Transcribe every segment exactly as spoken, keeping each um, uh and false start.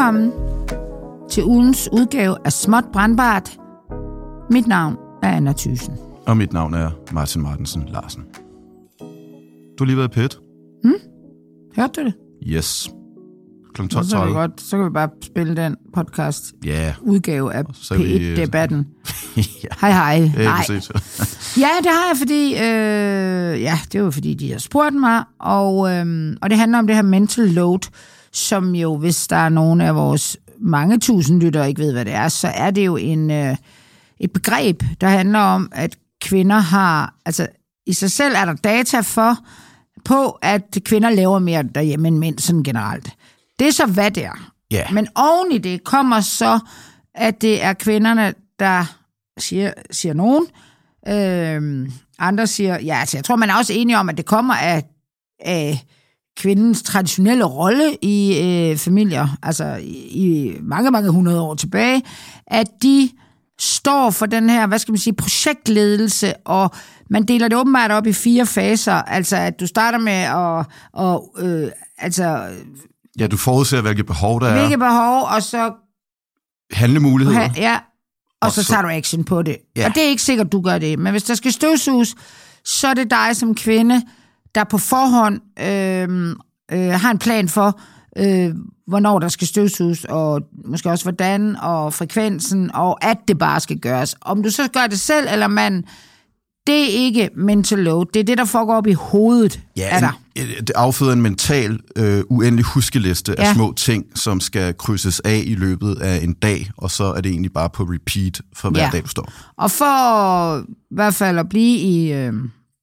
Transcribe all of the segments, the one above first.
Velkommen til ugens udgave af Småt Brandbart. Mit navn er Anna Thyssen. Og mit navn er Martin Martensen Larsen. Du har lige været i P et. Hmm? Hørte du det? Yes. klokken tolv så, tredive. godt, så kan vi bare spille den podcast yeah. udgave af P et-debatten. ja. Hej hej. Hey, Nej. Ja, det har jeg, fordi øh, ja, det er jo fordi, de har spurgt mig, og, øh, og det handler om det her mental load, som jo, hvis der er nogen af vores mange tusind lyttere ikke ved, hvad det er, så er det jo en, øh, et begreb, der handler om, at kvinder har, altså i sig selv er der data for, på, at kvinder laver mere derhjemme end mænd, sådan generelt. Det er så, hvad det er. Yeah. Men oven i det kommer så, at det er kvinderne, der siger, siger nogen. Øh, andre siger, ja, altså jeg tror, man er også enige om, at det kommer af, af kvindens traditionelle rolle i øh, familier, altså i, i mange, mange hundrede år tilbage, at de står for den her, hvad skal man sige, projektledelse, og man deler det åbenbart op i fire faser, altså at du starter med at, og, øh, altså... Ja, du forudser, hvilke behov der er. Hvilke behov, og så... Handlemuligheder. Ha, ja, og, og så, så tager du action på det. Ja. Og det er ikke sikkert, du gør det, men hvis der skal støvsuges, så er det dig som kvinde, der på forhånd øh, øh, har en plan for, øh, hvornår der skal støvsuges, og måske også hvordan, og frekvensen, og at det bare skal gøres. Om du så gør det selv, eller man... Det er ikke mental load. Det er det, der foregår op i hovedet ja, af dig. En, det afføder en mental, øh, uendelig huskeliste ja. af små ting, som skal krydses af i løbet af en dag, og så er det egentlig bare på repeat for hver ja. dag, du står. Og for i hvert fald at blive i, øh,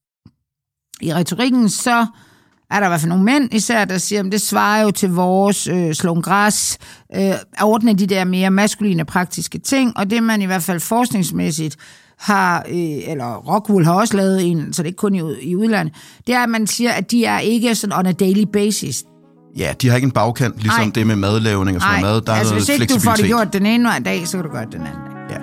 i retorikken, så er der i hvert fald nogle mænd især, der siger, at det svarer jo til vores øh, slåen græs, øh, at ordne de der mere maskuline praktiske ting, og det man i hvert fald forskningsmæssigt har, øh, eller Rockwool har også lavet en, så det er ikke kun i, i udlandet, det er, at man siger, at de er ikke sådan on a daily basis. Ja, de har ikke en bagkant, ligesom Ej. det med madlavning og sådan noget. Der er altså noget hvis ikke fleksibilitet. Du får det gjort den ene dag, så kan du gøre det den anden dag. Ja.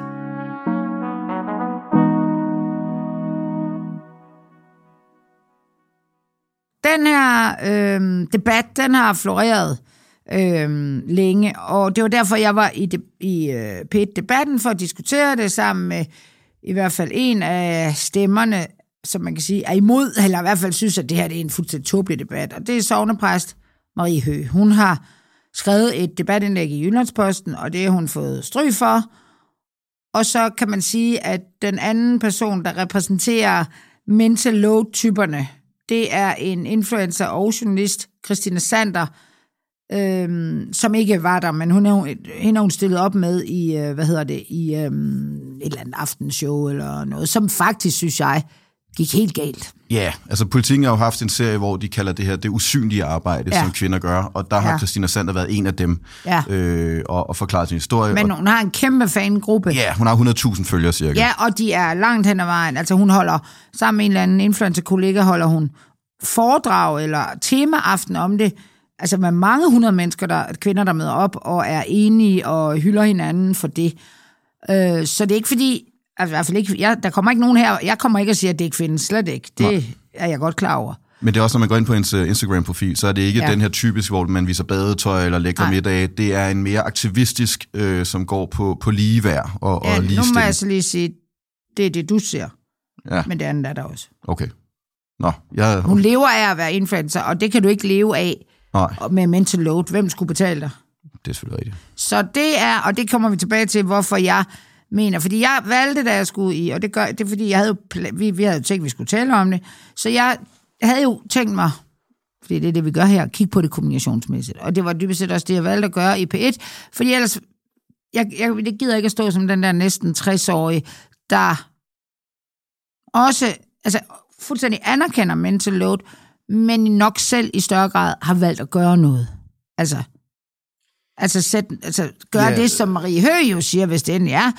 Den her øh, debat, den har floreret øh, længe, og det var derfor, jeg var i, de, i øh, P et-debatten for at diskutere det sammen med i hvert fald en af stemmerne, som man kan sige er imod, eller i hvert fald synes, at det her det er en fuldstændig tåbelig debat, og det er sognepræst Marie Høgh. Hun har skrevet et debatindlæg i Jyllandsposten, og det har hun fået stryg for, og så kan man sige, at den anden person, der repræsenterer mental load-typerne, det er en influencer og journalist, Christina Sander, øhm, som ikke var der, men hun er, hende hun stillet op med i, øh, hvad hedder det, i øhm, et eller andet aftenshow eller noget, som faktisk, synes jeg, gik helt galt. Ja, yeah, altså Politikken har jo haft en serie, hvor de kalder det her det usynlige arbejde, ja. som kvinder gør, og der har ja. Christina Sander været en af dem, ja. øh, og, og forklaret sin historie. Men hun har en kæmpe fangruppe. Ja, hun har hundrede tusind følgere cirka. Ja, og de er langt hen ad vejen. Altså hun holder, sammen med en eller anden influencer-kollega, holder hun foredrag eller temaaften om det, altså med mange hundrede mennesker, der, kvinder, der møder op og er enige og hylder hinanden for det. Øh, så det er ikke fordi, altså i hvert fald ikke, jeg, der kommer ikke nogen her, jeg kommer ikke at sige, at det ikke findes, slet ikke. Det Nej. er jeg godt klar over. Men det er også, når man går ind på ens Instagram-profil, så er det ikke ja. den her typisk, hvor man viser badetøj eller lækre middage. Det er en mere aktivistisk, øh, som går på, på ligeværd og, ja, og ligestilling. Nu må jeg så lige sige, det er det, du ser. Ja. Men det andet er der også. Okay. Nå, jeg... Hun lever af at være influencer, og det kan du ikke leve af Nej. med mental load. Hvem skulle betale dig? Det er selvfølgelig rigtigt. Så det er, og det kommer vi tilbage til, hvorfor jeg mener. Fordi jeg valgte, da jeg skulle i, og det, gør, det er fordi, jeg havde jo, vi, vi havde jo tænkt, at vi skulle tale om det. Så jeg havde jo tænkt mig, fordi det er det, vi gør her, kigge på det kommunikationsmæssigt. Og det var dybest set også det, jeg valgte at gøre i P et. Fordi ellers, jeg, jeg det gider ikke at stå som den der næsten tres-årige, der også, altså fuldstændig anerkender mental load, men nok selv i større grad har valgt at gøre noget. Altså, altså, sæt, altså gøre yeah. det, som Marie Høgh jo siger, hvis det endelig er.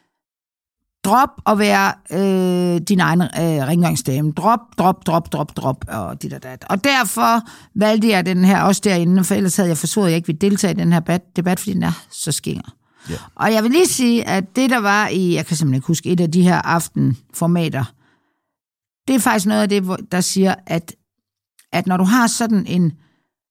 Drop at være øh, din egen øh, rengøringsdame. Drop, drop, drop, drop, drop, og dit og dat. Og derfor valgte jeg den her også derinde, for ellers havde jeg forsøgt, at jeg ikke ville deltage i den her debat, fordi den er så skinger. Yeah. Og jeg vil lige sige, at det, der var i, jeg kan simpelthen ikke huske, et af de her aftenformater, det er faktisk noget af det, der siger, at, at når du har sådan en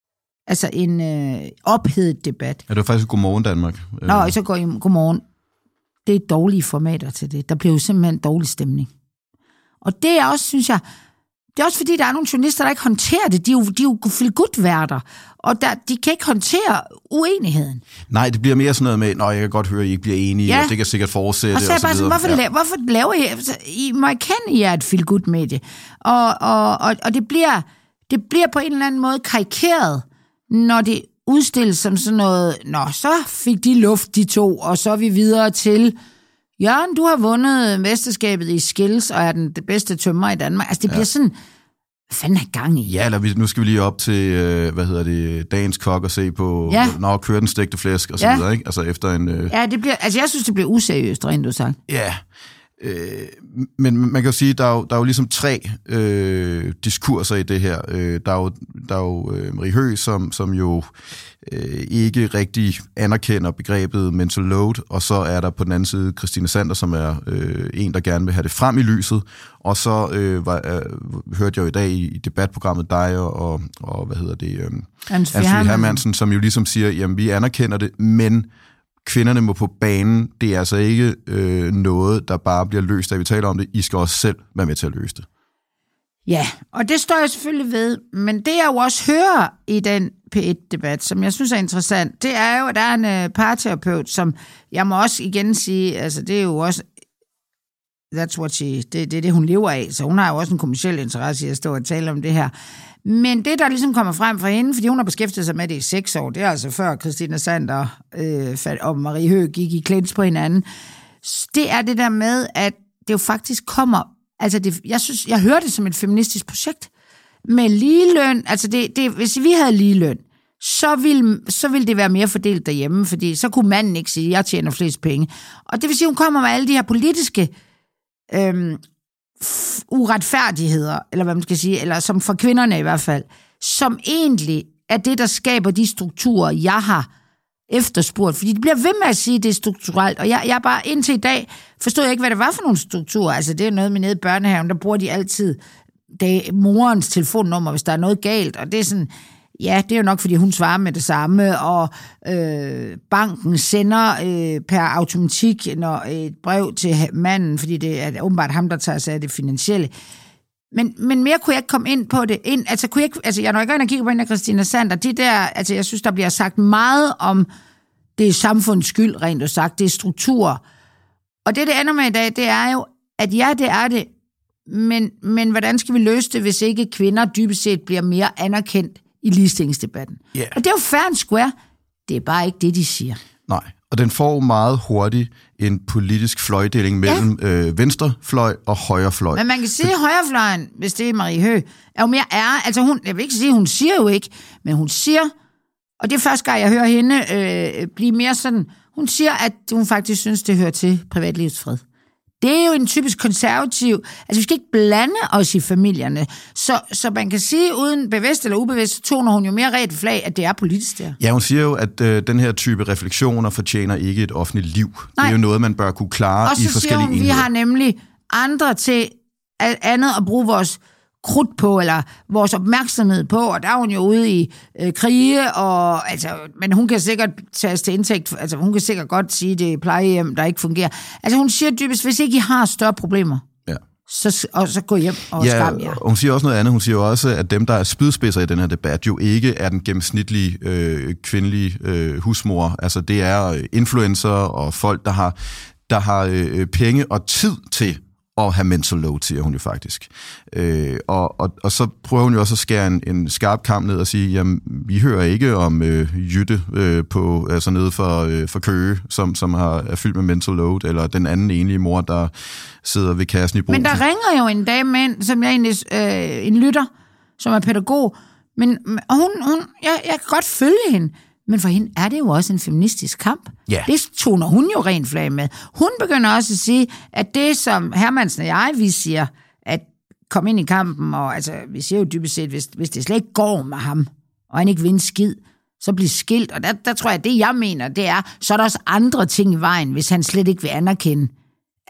altså en øh, ophedet debat. Ja, det var faktisk Godmorgen Danmark. Nå, så går I Godmorgen. Det er dårlige formater til det. Der bliver jo simpelthen dårlig stemning. Og det er også, synes jeg, det er også fordi, der er nogle journalister, der ikke håndterer det. De er jo, de er jo feel-good-værter, og der, de kan ikke håndtere uenigheden. Nej, det bliver mere sådan noget med, nå, jeg kan godt høre, at I ikke bliver enige, ja. Og det kan sikkert fortsætte. Og så er jeg bare sådan, hvorfor, ja. la- hvorfor laver I... I må erkende, I er et feel-good-medie. Og, og, og, og det, bliver, det bliver på en eller anden måde karikeret, når det udstilles som sådan noget, nå, så fik de luft, de to, og så er vi videre til... Jørgen, du har vundet mesterskabet i skills, og er den bedste tømrer i Danmark. Altså, det bliver ja. sådan, hvad fanden er gang i? Ja, eller vi, nu skal vi lige op til, øh, hvad hedder det, dagens kok og se på, ja. når kører den stegte flæsk og så ja. videre, ikke? Altså, efter en... Øh... Ja, det bliver, altså, jeg synes, det bliver useriøst, rent du sagt. Ja, øh, men man kan jo sige, der er jo, der er jo ligesom tre øh, diskurser i det her. Øh, der er jo, der er jo øh, Marie Høgh, som, som jo... Øh, ikke rigtig anerkender begrebet mental load, og så er der på den anden side Christine Sander, som er øh, en, der gerne vil have det frem i lyset, og så øh, var, øh, hørte jeg jo i dag i, i debatprogrammet dig og, og, og hvad hedder det, øh, Anne-Sophie Hermansen, som jo ligesom siger, jamen vi anerkender det, men kvinderne må på banen, det er altså ikke øh, noget, der bare bliver løst, da vi taler om det, I skal også selv være med til at løse det. Ja, og det står jeg selvfølgelig ved, men det jeg jo også hører i den P et-debat, som jeg synes er interessant, det er jo, at der er en uh, parterapeut, som jeg må også igen sige, altså det er jo også, that's what she, det, det er det, hun lever af, så hun har jo også en kommerciel interesse i at stå og tale om det her. Men det, der ligesom kommer frem fra hende, fordi hun har beskæftiget sig med det i seks år, det er altså før Christine Sander øh, og Marie Høgh gik i clinch på hinanden, det er det der med, at det jo faktisk kommer. Altså, det, jeg synes, jeg hører det som et feministisk projekt med ligeløn. Altså, det, det, hvis vi havde ligeløn, så ville, så ville det være mere fordelt derhjemme, fordi så kunne manden ikke sige, at jeg tjener flest penge. Og det vil sige, at hun kommer med alle de her politiske øhm, uretfærdigheder, eller hvad man skal sige, eller som for kvinderne i hvert fald, som egentlig er det, der skaber de strukturer, jeg har efterspurgt, fordi de bliver ved med at sige, at det er strukturelt, og jeg, jeg bare indtil i dag forstod jeg ikke, hvad det var for nogle strukturer. Altså, det er noget med nede i børnehaven, der bruger de altid det er morens telefonnummer, hvis der er noget galt, og det er sådan, ja, det er jo nok, fordi hun svarer med det samme, og øh, banken sender øh, per automatik når et brev til manden, fordi det er åbenbart ham, der tager sig af det finansielle. Men, men mere kunne jeg ikke komme ind på det. Ind, altså, kunne jeg ikke, altså, jeg når jeg går ind og kigger på en af Christine Sander, det der, altså, jeg synes, der bliver sagt meget om, det er samfundets skyld, rent og sagt, det er strukturer. Og det, det ender med i dag, det er jo, at ja, det er det, men, men hvordan skal vi løse det, hvis ikke kvinder dybest set bliver mere anerkendt i ligestillingsdebatten? Yeah. Og det er jo fair and square, det er bare ikke det, de siger. Nej, og den får meget hurtigt en politisk fløjdeling mellem ja. øh, venstrefløj og højrefløj. Men man kan sige, at højrefløjen, hvis det er Marie Høgh, er jo mere ære. Altså hun, jeg vil ikke sige, hun siger jo ikke, men hun siger, og det er første gang, jeg hører hende øh, blive mere sådan, hun siger, at hun faktisk synes, det hører til privatlivets fred. Det er jo en typisk konservativ, altså vi skal ikke blande os i familierne, så, så man kan sige, uden bevidst eller ubevidst, så toner hun jo mere ret flag, at det er politisk der. Ja, hun siger jo, at øh, den her type refleksioner fortjener ikke et offentligt liv. Nej. Det er jo noget, man bør kunne klare i forskellige enheder. Og så siger hun, vi har nemlig andre til andet at bruge vores krudt på, eller vores opmærksomhed på, og der er hun jo ude i øh, krige, og, altså, men hun kan sikkert tages til indtægt, altså hun kan sikkert godt sige, det er plejehjem, der ikke fungerer. Altså hun siger dybest, hvis ikke I har større problemer, ja. så, og så gå hjem og ja, skam jer. Hun siger også noget andet, hun siger jo også, at dem, der er spydspidser i den her debat, jo ikke er den gennemsnitlige øh, kvindelige øh, husmor. Altså det er influencer og folk, der har, der har øh, penge og tid til og have mental load, siger hun jo faktisk. Øh, og, og, og så prøver hun jo også at skære en, en skarp kamp ned og sige, jamen, vi hører ikke om øh, Jytte øh, på, altså nede for, øh, for Køge, som, som har, er fyldt med mental load, eller den anden enlige mor, der sidder ved kassen i Brugsen. Men der ringer jo en dame ind, som jeg egentlig, øh, en lytter, som er pædagog, men og hun, hun, jeg, jeg kan godt følge hende, men for hende er det jo også en feministisk kamp. Yeah. Det toner hun jo rent flag med. Hun begynder også at sige, at det som Hermansen og jeg, vi siger, at komme ind i kampen, og altså, vi siger jo dybest set, hvis, hvis det slet ikke går med ham, og han ikke vinder skid, så bliver skilt. Og der, der tror jeg, at det jeg mener, det er, så er der også andre ting i vejen, hvis han slet ikke vil anerkende,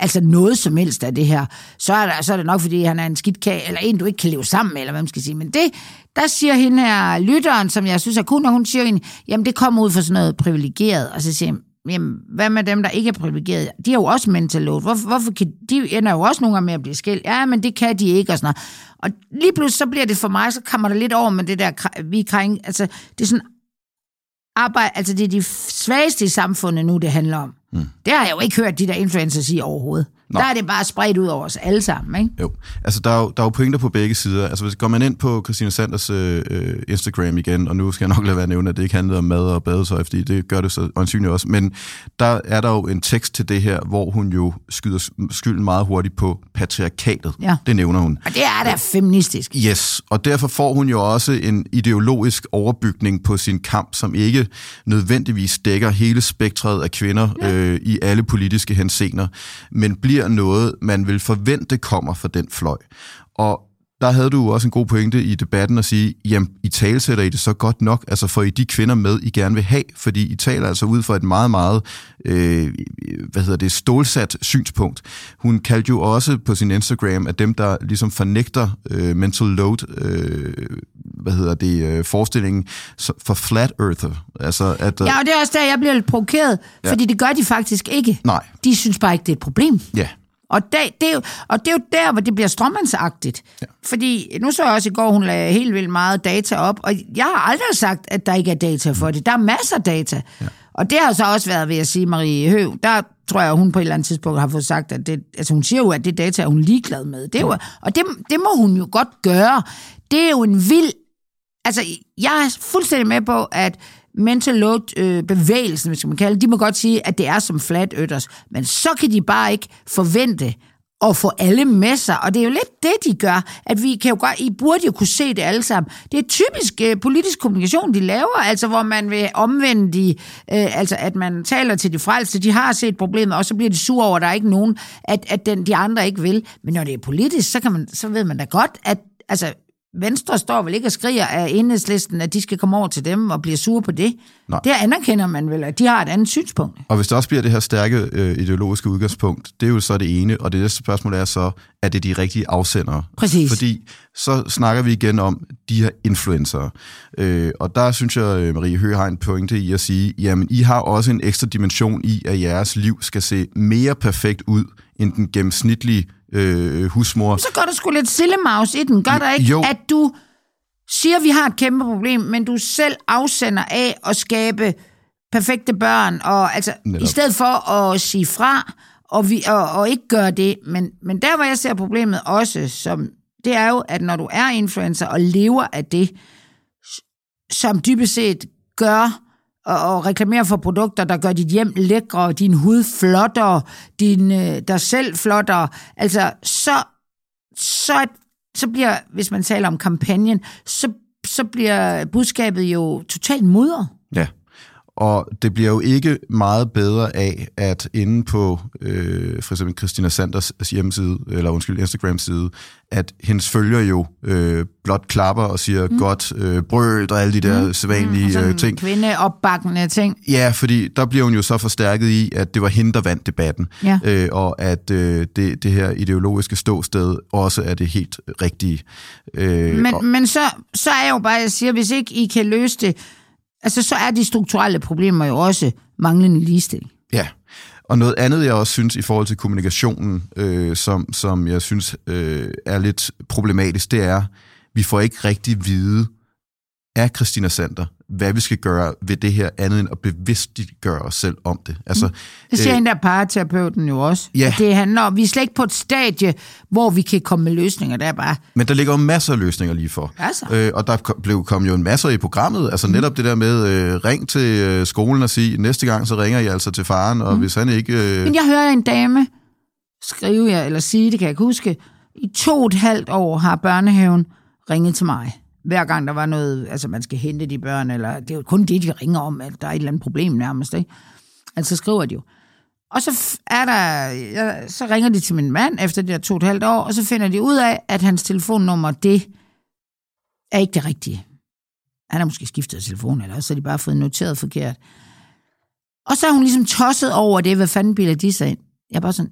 altså noget som helst af det her, så er, der, så er det nok, fordi han er en skidkage, eller en, du ikke kan leve sammen med, eller hvad man skal sige. Men det, der siger hende her lytteren, som jeg synes er kun, når hun siger hende, jamen det kommer ud for sådan noget privilegeret, og så siger jamen, hvad med dem, der ikke er privilegerede? De er jo også mental load. Hvorfor, hvorfor kan, de ender jo også nogle gange med at blive skilt. Ja, men det kan de ikke, og sådan noget. Og lige pludselig, så bliver det for mig, så kommer der lidt over med det der, vi kræng, altså, det er sådan arbejde, altså det er de svageste i samfundet nu, det handler om. Mm. Det har jeg jo ikke hørt de der influencers sige overhovedet. Nå. Der er det bare spredt ud over os alle sammen, ikke? Jo, altså der er jo, der er jo pointer på begge sider. Altså hvis går man ind på Christina Sanders øh, Instagram igen, og nu skal jeg nok lade være at nævne, at det ikke handler om mad og badetøj, fordi det gør det så øjensynligt også, men der er der jo en tekst til det her, hvor hun jo skyder skylden meget hurtigt på patriarkatet. Ja. Det nævner hun. Og det er da feministisk. Yes, og derfor får hun jo også en ideologisk overbygning på sin kamp, som ikke nødvendigvis dækker hele spektret af kvinder ja. øh, i alle politiske henseender, men bliver noget, man vil forvente kommer fra den fløj. Og der havde du også en god pointe i debatten at sige, jamen, I talesætter I det så godt nok, altså får I de kvinder med, I gerne vil have, fordi I taler altså ud fra et meget, meget, øh, hvad hedder det, stålsat synspunkt. Hun kaldte jo også på sin Instagram, at dem, der ligesom fornægter øh, mental load, øh, hvad hedder det, øh, forestillingen for flat earther. Altså, at, ja, og det er også der, jeg bliver lidt provokeret, ja. Fordi det gør de faktisk ikke. Nej. De synes bare ikke, det er et problem. Ja. Og det, det er jo, og det er jo der, hvor det bliver stråmandsagtigt. Ja. Fordi nu så jeg også i går, hun lagde helt vildt meget data op, og jeg har aldrig sagt, at der ikke er data for det. Der er masser af data. Ja. Og det har så også været ved at sige, Marie Høgh, der tror jeg, hun på et eller andet tidspunkt har fået sagt, at det, altså hun siger jo, at det data er hun ligeglad med. Det er jo, og det, det må hun jo godt gøre. Det er jo en vild... Altså, jeg er fuldstændig med på, at mental load-bevægelsen, hvis man kalde det, de må godt sige, at det er som flat earthers, men så kan de bare ikke forvente at få alle med sig, og det er jo lidt det, de gør, at vi kan jo godt, I burde jo kunne se det alle sammen. Det er typisk uh, politisk kommunikation, de laver, altså hvor man vil omvende de, uh, altså at man taler til de frelste, de har set problemet, og så bliver de sure over, at der er ikke nogen, at, at den, de andre ikke vil. Men når det er politisk, så, kan man, så ved man da godt, at altså, Venstre står vel ikke og skriger af Enhedslisten, at de skal komme over til dem og blive sure på det. Nej. Det anerkender man vel, at de har et andet synspunkt. Og hvis der også bliver det her stærke øh, ideologiske udgangspunkt, det er jo så det ene, og det næste spørgsmål er så, er det de rigtige afsendere? Præcis. Fordi så snakker vi igen om de her influencer. Øh, og der synes jeg, Marie Høgh har en pointe i at sige, jamen I har også en ekstra dimension i, at jeres liv skal se mere perfekt ud, end den gennemsnitlige Øh, husmor. Så går der sgu lidt sillemaus i den. Gør der ikke, jo. At du siger, at vi har et kæmpe problem, men du selv afsender af at skabe perfekte børn, og altså Netop. I stedet for at sige fra, og, vi, og, og ikke gøre det. Men, men der, hvor jeg ser problemet også, som, det er jo, at når du er influencer og lever af det, som dybest set gør og reklamerer for produkter, der gør dit hjem lækre, din hud flottere, din, der selv flottere, altså, så, så, så bliver, hvis man taler om kampagnen, så, så bliver budskabet jo totalt mudret. Ja, og det bliver jo ikke meget bedre af, at inde på øh, for eksempel Christina Sanders hjemmeside, eller undskyld, Instagram-side, at hendes følger jo øh, blot klapper og siger mm. godt øh, brød og alle de der mm. sædvanlige mm. ting. Kvindeopbakkende ting. Ja, fordi der bliver hun jo så forstærket i, at det var hende, der vandt debatten, ja. øh, og at øh, det, det her ideologiske ståsted også er det helt rigtige. Øh, men og... men så, så er jeg jo bare, jeg siger, hvis ikke I kan løse det, altså, så er de strukturelle problemer jo også manglende ligestilling. Ja, og noget andet, jeg også synes i forhold til kommunikationen, øh, som, som jeg synes øh, er lidt problematisk, det er, vi får ikke rigtig vide af Christina Sander, hvad vi skal gøre ved det her, andet end at bevidstgøre os selv om det. Altså, mm. Det siger øh, en der paraterapeuten jo også. Ja. Det handler om, vi er slet ikke på et stadie, hvor vi kan komme med løsninger. Der er bare... Men der ligger jo masser af løsninger lige for. Altså. Øh, og der blev kom jo en masse i programmet. Altså mm. netop det der med, øh, ring til øh, skolen og sige, næste gang så ringer I altså til faren, og mm. hvis han ikke... Øh... Men jeg hører en dame skrive, jeg, eller sige, det kan jeg ikke huske, i to og et halvt år har børnehaven ringet til mig. Hver gang der var noget, altså man skal hente de børn, eller det er jo kun det, de ringer om, at der er et eller andet problem nærmest, ikke? Altså skriver de jo. Og så er der, ja, så ringer de til min mand efter de der to og et halvt år, og så finder de ud af, at hans telefonnummer, det er ikke det rigtige. Han har måske skiftet telefon, eller så har de bare fået noteret forkert. Og så er hun ligesom tosset over det, hvad fanden bilder de sig ind. Jeg er bare sådan,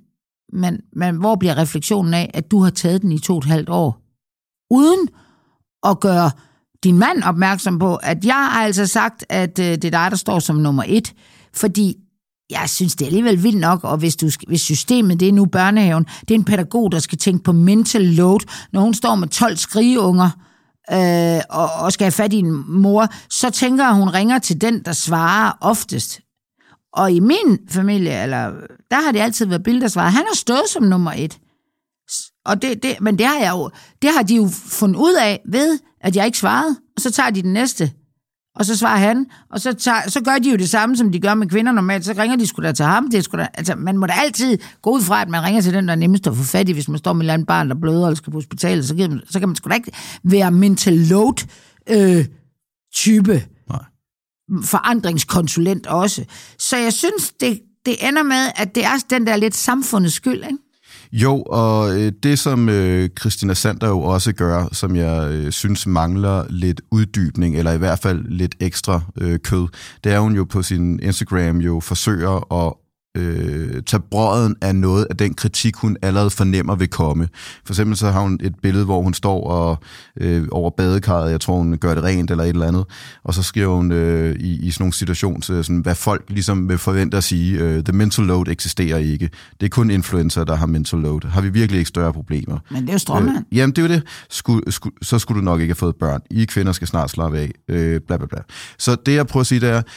men, men hvor bliver refleksionen af, at du har taget den i to og et halvt år, uden at gøre din mand opmærksom på, at jeg har altså sagt, at øh, det er dig, der står som nummer et, fordi jeg synes, det er alligevel vildt nok, og hvis, du, hvis systemet, det er nu børnehaven, det er en pædagog, der skal tænke på mental load, når hun står med tolv skrigeunger, øh, og, og skal have fat i en mor, så tænker jeg, hun ringer til den, der svarer oftest. Og i min familie, eller, der har det altid været Bill, der svarer. Han har stået som nummer et. Og det, det, men det har, jeg jo, det har de jo fundet ud af ved, at jeg ikke svarede. Og så tager de den næste, og så svarer han. Og så, tager, så gør de jo det samme, som de gør med kvinder normalt. Så ringer de sgu da til ham. Det er sgu da, altså, man må da altid gå ud fra, at man ringer til den, der er nemmest at få fat i, hvis man står med et eller andet barn, der bløder og skal på hospitalet. Så, man, så kan man sgu da ikke være mental load øh, type. Nej. Forandringskonsulent også. Så jeg synes, det, det ender med, at det er den der lidt samfundets skyld, ikke? Jo, og det som øh, Christina Sander jo også gør, som jeg øh, synes mangler lidt uddybning, eller i hvert fald lidt ekstra øh, kød, det er hun jo på sin Instagram jo forsøger at øh, tage brøden af noget af den kritik, hun allerede fornemmer vil komme. For eksempel så har hun et billede, hvor hun står og, øh, over badekarret, jeg tror hun gør det rent eller et eller andet, og så skriver hun øh, i, i sådan nogle situationer, sådan, hvad folk ligesom vil forvente at sige, øh, the mental load eksisterer ikke. Det er kun influencer, der har mental load. Har vi virkelig ikke større problemer? Men det er jo strømmand. Øh, jamen det er jo det. Sku, sku, så skulle du nok ikke have fået børn. I kvinder skal snart slappe af. Øh, bla bla bla. Så det jeg prøver at sige, det er,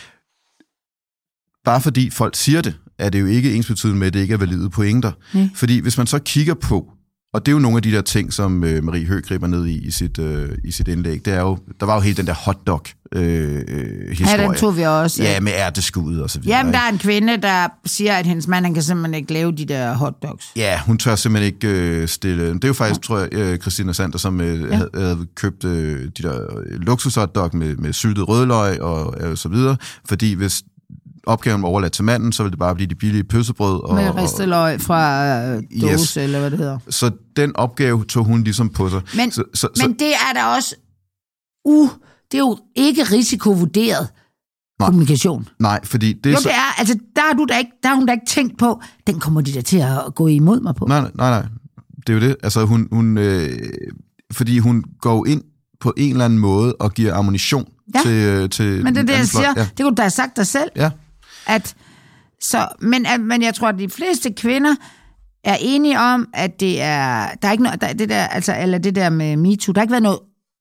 bare fordi folk siger det, er det jo ikke ensbetydende med, at det ikke er valide pointer. Mm. Fordi hvis man så kigger på, og det er jo nogle af de der ting, som øh, Marie Høgh griber ned i i sit, øh, i sit indlæg, det er jo, der var jo helt den der hotdog-historie. Øh, ja, den tog vi også. Ja, med ærteskud og så videre. Jamen, der er en kvinde, der siger, at hendes mand, han kan simpelthen ikke lave de der hotdogs. Ja, hun tør simpelthen ikke øh, stille. Det er jo faktisk, ja. tror jeg, øh, Christina Sander, som øh, ja. havde, havde købt øh, de der luksus-hotdog med, med syltet rødløg og øh, så videre, fordi hvis opgaven var overladt til manden, så ville det bare blive de billige pølsebrød. Og, med risteløg fra øh, dåse, yes. eller hvad det hedder. Så den opgave tog hun ligesom på sig. Men, så, så, men så, det er da også, uh, det er jo ikke risikovurderet nej, kommunikation. Nej, fordi det er jo, så... det er, altså, der har, du da ikke, der har hun da ikke tænkt på, den kommer de der til at gå imod mig på. Nej, nej, nej. Det er jo det. Altså, hun, hun, øh, fordi hun går ind på en eller anden måde og giver ammunition ja. til, til... Men det er det, jeg siger. Ja. Det kunne du da have sagt dig selv. Ja. At, så, men, at, men jeg tror, at de fleste kvinder er enige om, at det er, der er ikke noget, der, det der, altså, eller det der med MeToo, der har ikke været noget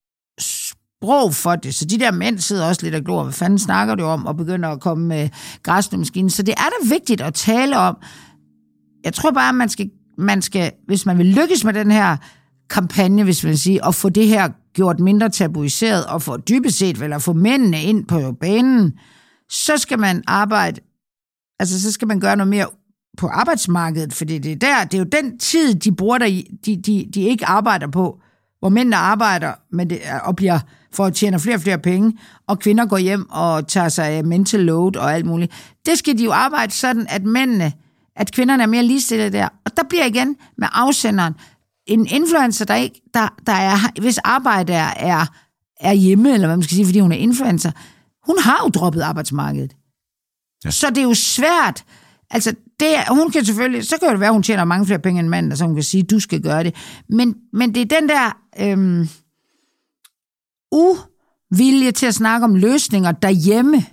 sprog for det, så de der mænd sidder også lidt og glor, hvad fanden snakker du om, og begynder at komme med græsslemaskinen, så det er da vigtigt at tale om. Jeg tror bare, man skal, man skal, hvis man vil lykkes med den her kampagne, hvis man siger, og få det her gjort mindre tabuiseret, og få dybest set, vel at få mændene ind på banen, så skal man arbejde, altså så skal man gøre noget mere på arbejdsmarkedet, fordi det er der, det er jo den tid, de bruger der, de, de, de ikke arbejder på, hvor mændene arbejder med det, og bliver for at tjene flere og flere penge, og kvinder går hjem og tager sig af mental load og alt muligt. Det skal de jo arbejde sådan, at mændene, at kvinderne er mere ligestillet der. Og der bliver igen med afsenderen en influencer, der ikke, der, der er, hvis arbejde er, er, er hjemme, eller hvad man skal sige, fordi hun er influencer, hun har jo droppet arbejdsmarkedet. Ja. Så det er jo svært. Altså, det, hun kan selvfølgelig, så kan det være, at hun tjener mange flere penge end manden, og så hun kan sige, du skal gøre det. Men, men det er den der øhm, uvilje til at snakke om løsninger derhjemme,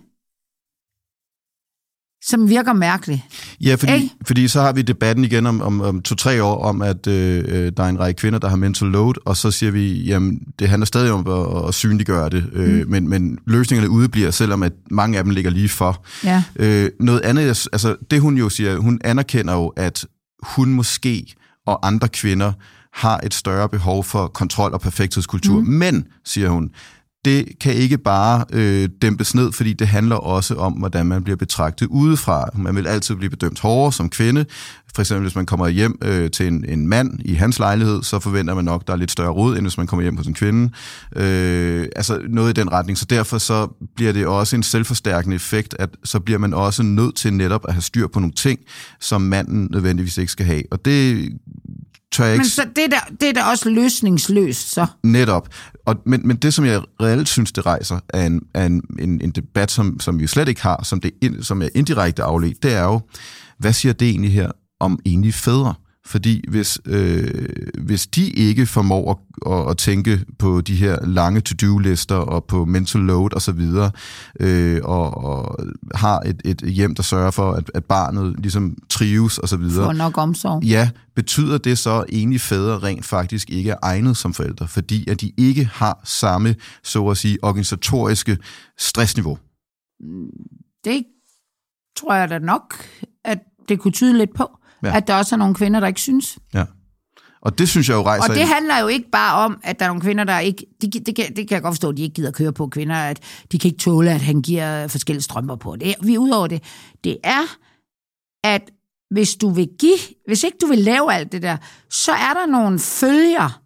som virker mærkeligt. Ja, fordi, fordi så har vi debatten igen om, om, om to-tre år, om at øh, der er en række kvinder, der har mental load, og så siger vi, jamen, det handler stadig om at, at synliggøre det, øh, mm. men, men løsningerne udebliver, selvom at mange af dem ligger lige for. Ja. Øh, noget andet, altså det hun jo siger, hun anerkender jo, at hun måske og andre kvinder har et større behov for kontrol og perfekthedskultur, mm. men, siger hun, det kan ikke bare øh, dæmpes ned, fordi det handler også om, hvordan man bliver betragtet udefra. Man vil altid blive bedømt hårdere som kvinde. For eksempel, hvis man kommer hjem øh, til en, en mand i hans lejlighed, så forventer man nok, der er lidt større rod, end hvis man kommer hjem hos en kvinde. Øh, altså noget i den retning. Så derfor så bliver det også en selvforstærkende effekt, at så bliver man også nødt til netop at have styr på nogle ting, som manden nødvendigvis ikke skal have. Og det... Men så det er, der, det er da også løsningsløst, så? Netop. Og, men, men det, som jeg reelt synes, det rejser, er en, er en, en, en debat, som, som vi jo slet ikke har, som, det, som er indirekte afledt, det er jo, hvad siger det egentlig her om enlige fædre? Fordi hvis, øh, hvis de ikke formår at, at, at tænke på de her lange to-do-lister og på mental load og så videre, øh, og, og har et, et hjem, der sørger for, at, at barnet ligesom trives og så videre. Får nok omsorg. Ja, betyder det så egentlig fædre rent faktisk ikke er egnet som forældre, fordi at de ikke har samme, så at sige, organisatoriske stressniveau? Det tror jeg da nok, at det kunne tyde lidt på. Ja. At der også er nogle kvinder, der ikke synes. Ja. Og det synes jeg jo rejser... Og det handler jo ikke bare om, at der er nogle kvinder, der ikke... De, det, kan, det kan jeg godt forstå, at de ikke gider køre på kvinder, at de kan ikke tåle, at han giver forskellige strømper på. Det, vi er ud over det. Det er, at hvis du vil give... Hvis ikke du vil lave alt det der, så er der nogle følger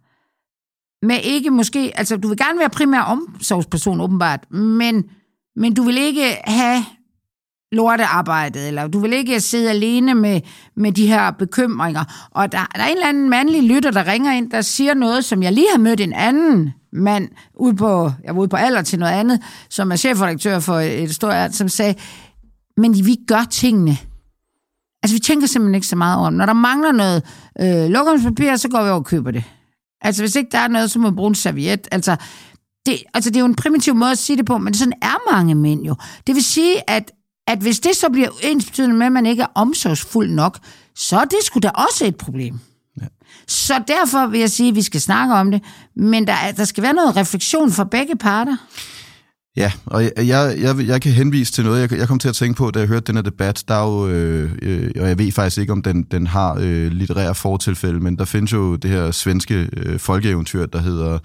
med ikke måske... Altså, du vil gerne være primær omsorgsperson, åbenbart, men, men du vil ikke have... lortearbejdet, eller du vil ikke sidde alene med, med de her bekymringer. Og der, der er en eller anden mandlig lytter, der ringer ind, der siger noget, som jeg lige har mødt en anden mand ude på, jeg var ude på alder til noget andet, som er chefredaktør for et stort, som sagde, men vi gør tingene. Altså, vi tænker simpelthen ikke så meget over det. Når der mangler noget øh, lokumspapir, så går vi over og køber det. Altså, hvis ikke der er noget, så må vi bruge en serviet. Altså det, altså, det er jo en primitiv måde at sige det på, men sådan er mange mænd jo. Det vil sige, at at hvis det så bliver ensbetydende med, at man ikke er omsorgsfuld nok, så er det sgu da også et problem. Ja. Så derfor vil jeg sige, at vi skal snakke om det, men der, der skal være noget refleksion fra begge parter. Ja, og jeg, jeg, jeg kan henvise til noget, jeg, jeg kom til at tænke på, da jeg hørte den her debat, der er jo, øh, øh, og jeg ved faktisk ikke, om den, den har øh, litterære fortilfælde, men der findes jo det her svenske øh, folkeeventyr, der hedder,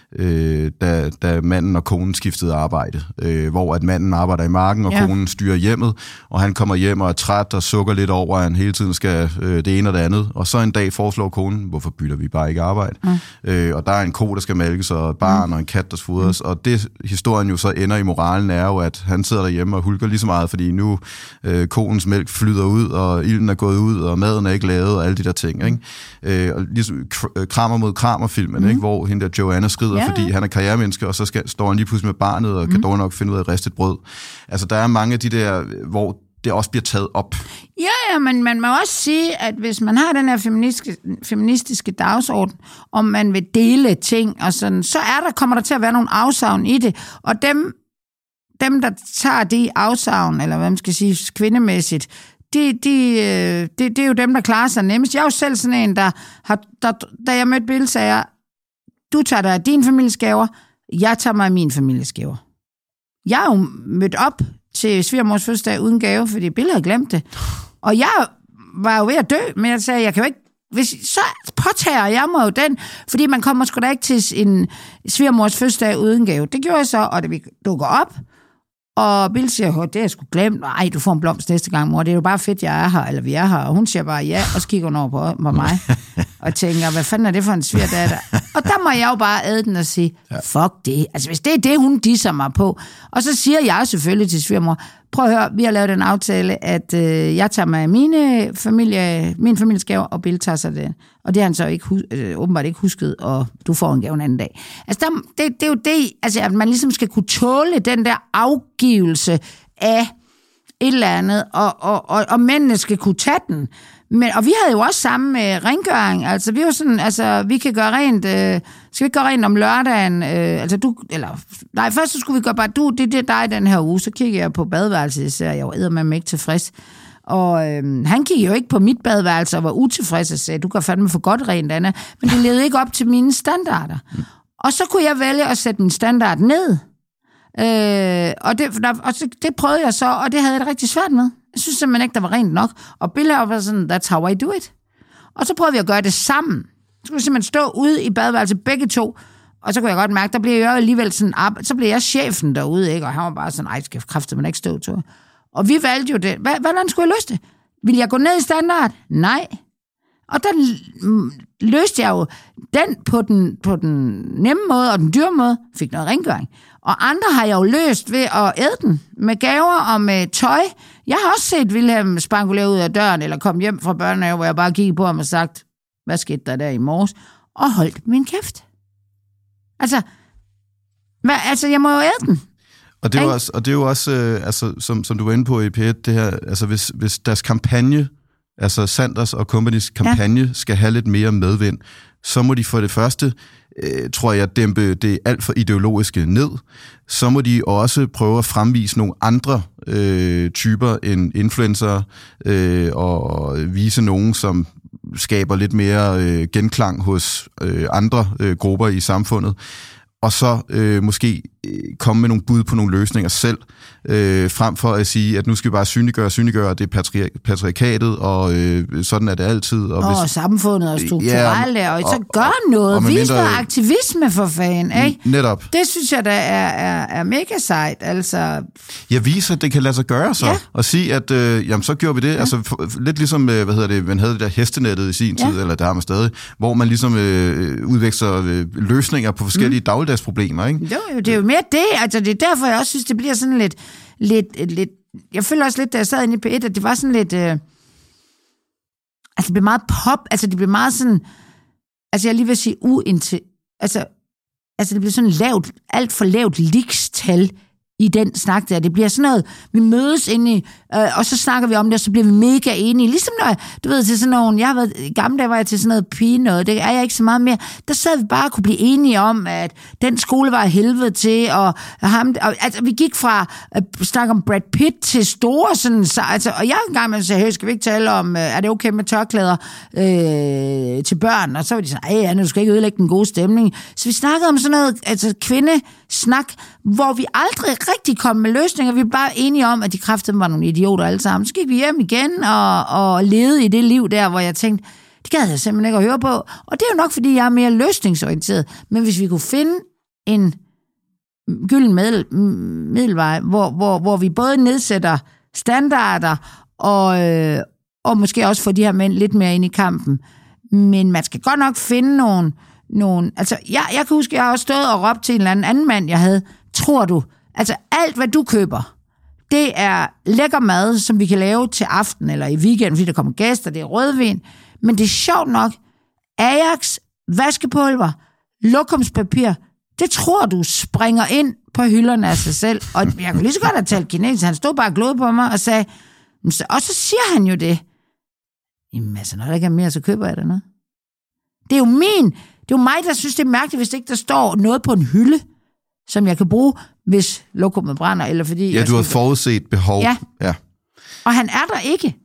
øh, da, da manden og konen skiftede arbejde, øh, hvor at manden arbejder i marken, og ja. konen styrer hjemmet, og han kommer hjem og er træt og sukker lidt over, at han hele tiden skal øh, det ene og det andet, og så en dag foreslår konen, hvorfor bytter vi bare ikke arbejde? Mm. Øh, og der er en ko, der skal malkes, og et barn mm. og en kat, der skal fodres, mm. og det historien jo så ender i moralen er jo, at han sidder derhjemme og hulker lige så meget, fordi nu øh, konens mælk flyder ud, og ilden er gået ud, og maden er ikke lavet, og alle de der ting, ikke? Øh, og ligesom Kramer mod Kramer-filmen, mm. ikke? Hvor hende der Joanna skrider, yeah. fordi han er karrieremenneske, og så skal, står han lige pludselig med barnet, og mm. kan dog nok finde ud af at riste et brød. Altså, der er mange af de der, hvor det også bliver taget op. Ja, ja, men man må også sige, at hvis man har den her feministiske, feministiske dagsorden, om man vil dele ting, og sådan, så er der, kommer der til at være nogle afsavn i det, og dem, dem der tager de afsavn, eller hvad man skal sige, kvindemæssigt, de, de, det, det er jo dem, der klarer sig nemmest. Jeg er jo selv sådan en, der har, der, da jeg mødte Bill, sagde jeg, du tager dig af din families gaver, jeg tager mig af min families gaver. Jeg er jo mødt op til svigermors fødselsdag uden gave, fordi Bill havde glemt det. Og jeg var jo ved at dø, men jeg sagde, jeg kan jo ikke, hvis, så påtager jeg mig jo den, fordi man kommer sgu da ikke til en svigermors fødselsdag uden gave. Det gjorde jeg så, og det dukker op, og Bill siger, det er jeg sgu glemt, og ej, du får en blomst næste gang, mor, det er jo bare fedt, jeg er her, eller vi er her, og hun siger bare ja, og så kigger hun over på, på mig, og tænker, hvad fanden er det for en svigerdatter? Og der må jeg jo bare æde den og sige, fuck det, altså hvis det er det, hun disser mig på, og så siger jeg selvfølgelig til svigermor, prøv at høre, vi har lavet en aftale, at øh, jeg tager mig af mine familie, min families gave, og Bill tager sig det. Og det har han så ikke, øh, åbenbart ikke husket, og du får en gave en anden dag. Altså, der, det, det er jo det, altså, at man ligesom skal kunne tåle den der afgivelse af et eller andet, og, og, og, og mændene skal kunne tage den. Men, og vi havde jo også samme med rengøring, altså vi var sådan, altså vi kan gøre rent, øh, skal vi ikke gøre rent om lørdagen, øh, altså du, eller, nej, først så skulle vi gøre bare, du, det, det er dig den her uge, så kigger jeg på badeværelset, så jeg var eddermame ikke tilfreds, og øh, han kiggede jo ikke på mit badeværelse og var utilfreds og sagde, du kan fandme for godt rent, Anna, men det levede ikke op til mine standarder. Mm. Og så kunne jeg vælge at sætte min standard ned, øh, og, det, og det prøvede jeg så, og det havde jeg det rigtig svært med. Jeg synes simpelthen ikke, der var rent nok. Og Bill var sådan, that's how I do it. Og så prøvede vi at gøre det sammen. Så kunne vi simpelthen stå ude i badeværelset begge to, og så kunne jeg godt mærke, der blev jeg alligevel sådan, så blev jeg chefen derude, ikke? Og han var bare sådan, ej, skal kræfte man ikke stå til. Og vi valgte jo det. Hvordan skulle jeg løse det? Ville jeg gå ned i standard? Nej. Og der løste jeg jo den på den, på den nemme måde og den dyre måde, fik noget rengøring. Og andre har jeg jo løst ved at æde den med gaver og med tøj. Jeg har også set Wilhelm spankulere ud af døren, eller komme hjem fra børnehave, hvor jeg bare kiggede på ham og sagt, hvad skete der der i morges? Og holdt min kæft. Altså, hvad, altså jeg må jo æde den. Og det er jo også, og det er jo også øh, altså, som, som du var inde på i P et, det her, altså hvis, hvis deres kampagne altså Sanders og Company's kampagne ja. skal have lidt mere medvind, så må de for det første, øh, tror jeg, dæmpe det alt for ideologiske ned. Så må de også prøve at fremvise nogle andre øh, typer end influencer øh, og vise nogen, som skaber lidt mere øh, genklang hos øh, andre øh, grupper i samfundet. Og så øh, måske komme med nogle bud på nogle løsninger selv, øh, frem for at sige, at nu skal vi bare synliggøre, synliggøre, det er patri- patriarkatet, og øh, sådan er det altid. Og, og hvis, samfundet og strukturelle, ja, og, og så gør noget, og vis noget aktivisme for fanden, ikke? Netop. Det synes jeg, der er, er, er mega sejt, altså. Jeg viser, at det kan lade sig gøre så, ja. og sige, at øh, jamen, så gjorde vi det, ja. altså for, lidt ligesom, hvad hedder det, man havde det der hestenettet i sin ja. tid, eller det har man stadig, hvor man ligesom øh, udveksler øh, løsninger på forskellige mm. dagligdagsproblemer, ikke? Jo, jo, det er jo mere det, altså det er derfor, jeg også synes, det bliver sådan lidt, lidt, lidt jeg føler også lidt, da jeg sad inde i P et, at det var sådan lidt, øh, altså det blev meget pop, altså det blev meget sådan, altså jeg lige vil sige uintil, altså, altså det blev sådan lavt, alt for lavt likstal i den snak der. Det bliver sådan noget, vi mødes inde i, øh, og så snakker vi om det, og så bliver vi mega enige. Ligesom når jeg, du ved, til sådan nogle, jeg har været, i gamle dage var jeg til sådan noget pige noget, det er jeg ikke så meget mere. Der sad vi bare og kunne blive enige om, at den skole var helvede til, og ham, og, altså vi gik fra at snakke om Brad Pitt til store sådan, så, altså, og jeg engang med sagde, hey, skal vi ikke tale om, er det okay med tørklæder øh, til børn? Og så var de sådan, ja, du skal ikke ødelægge den gode stemning. Så vi snakkede om sådan noget, altså kvindesnak, hvor vi aldrig rigtig kom med løsninger. Vi var bare enige om, at de kræftede var nogle idioter alle sammen. Så gik vi hjem igen og, og levede i det liv der, hvor jeg tænkte, det gad jeg simpelthen ikke at høre på. Og det er jo nok, fordi jeg er mere løsningsorienteret. Men hvis vi kunne finde en gylden middel, middelvej, hvor, hvor, hvor vi både nedsætter standarder og, øh, og måske også får de her mænd lidt mere ind i kampen. Men man skal godt nok finde nogle... nogle altså, jeg, jeg kan huske, jeg har også stået og råbt til en eller anden anden mand, jeg havde. Tror du, altså alt, hvad du køber, det er lækker mad, som vi kan lave til aften eller i weekenden, fordi der kommer gæster, det er rødvin. Men det er sjovt nok, Ajax, vaskepulver, lokumspapir, det tror du springer ind på hylderne af sig selv. Og jeg kunne lige så godt have talt kinesisk. Han stod bare og glodede på mig og sagde, og så siger han jo det. Jamen altså, når der ikke er mere, så køber jeg det noget. Det er jo min, det er jo mig, der synes, det er mærkeligt, hvis det ikke der står noget på en hylde, som jeg kan bruge, hvis lokummet brænder, eller fordi... Ja, du har forudset behov. Ja. ja. Og han er der ikke.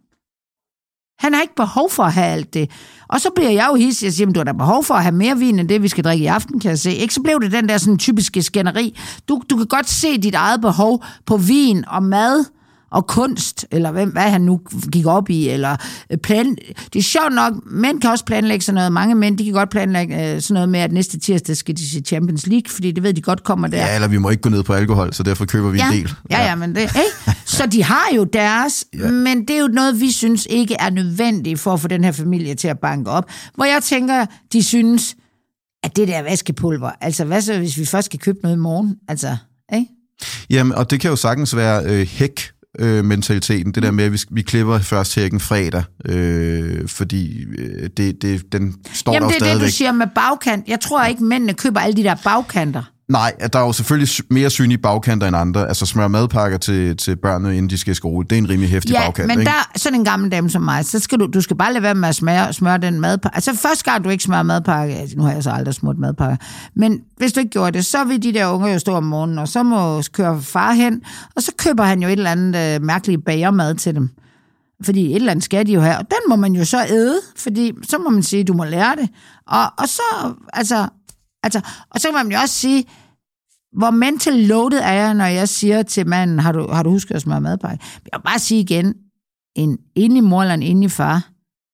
Han har ikke behov for at have alt det. Og så bliver jeg jo hissig og siger, du har da behov for at have mere vin, end det, vi skal drikke i aften, kan jeg se. Ikke? Så blev det den der sådan typiske skænderi. Du, du kan godt se dit eget behov på vin og mad og kunst, eller hvem, hvad han nu gik op i, eller plan... Det er sjovt nok, mænd kan også planlægge sådan noget. Mange mænd, de kan godt planlægge sådan noget med, at næste tirsdag skal de se Champions League, fordi det ved de godt kommer der. Ja, eller vi må ikke gå ned på alkohol, så derfor køber vi ja. en del. Ja, ja, ja, men det... Ikke? Så de har jo deres, ja. Men det er jo noget, vi synes ikke er nødvendigt for at få den her familie til at banke op. Hvor jeg tænker, de synes, at det der vaskepulver, altså hvad så, hvis vi først skal købe noget i morgen? Altså, ikke? Jamen, og det kan jo sagtens være øh, hæk, Øh, mentaliteten, det der med, at vi, vi klipper først hækken fredag, øh, fordi øh, det, det, den står Jamen, der jo stadigvæk. Jamen det er det, du siger med bagkant. Jeg tror ikke, mændene køber alle de der bagkanter. Nej, der er jo selvfølgelig mere synlige bagkanter end andre. Altså smøre madpakker til, til børnene, inden de skal i skole. Det er en rimelig heftig ja, bagkant, men ikke? Der sådan en gammel dame som mig, så skal du, du skal bare lade være med at smøre, smøre den madpakke. Altså første gang du ikke smører madpakke, altså, nu har jeg så aldrig smurt madpakke, men hvis du ikke gjorde det, så vil de der unger jo stå om morgenen, og så må køre far hen, og så køber han jo et eller andet øh, mærkeligt bagermad til dem. Fordi et eller andet skal de jo have, og den må man jo så æde, fordi så må man sige, du må lære det. Og, og så, altså, altså, og så kan man jo også sige, hvor mental loaded er jeg, når jeg siger til manden, har du, har du husket at smøre madpakke? Jeg vil bare sige igen, en enlig mor eller en enlig far,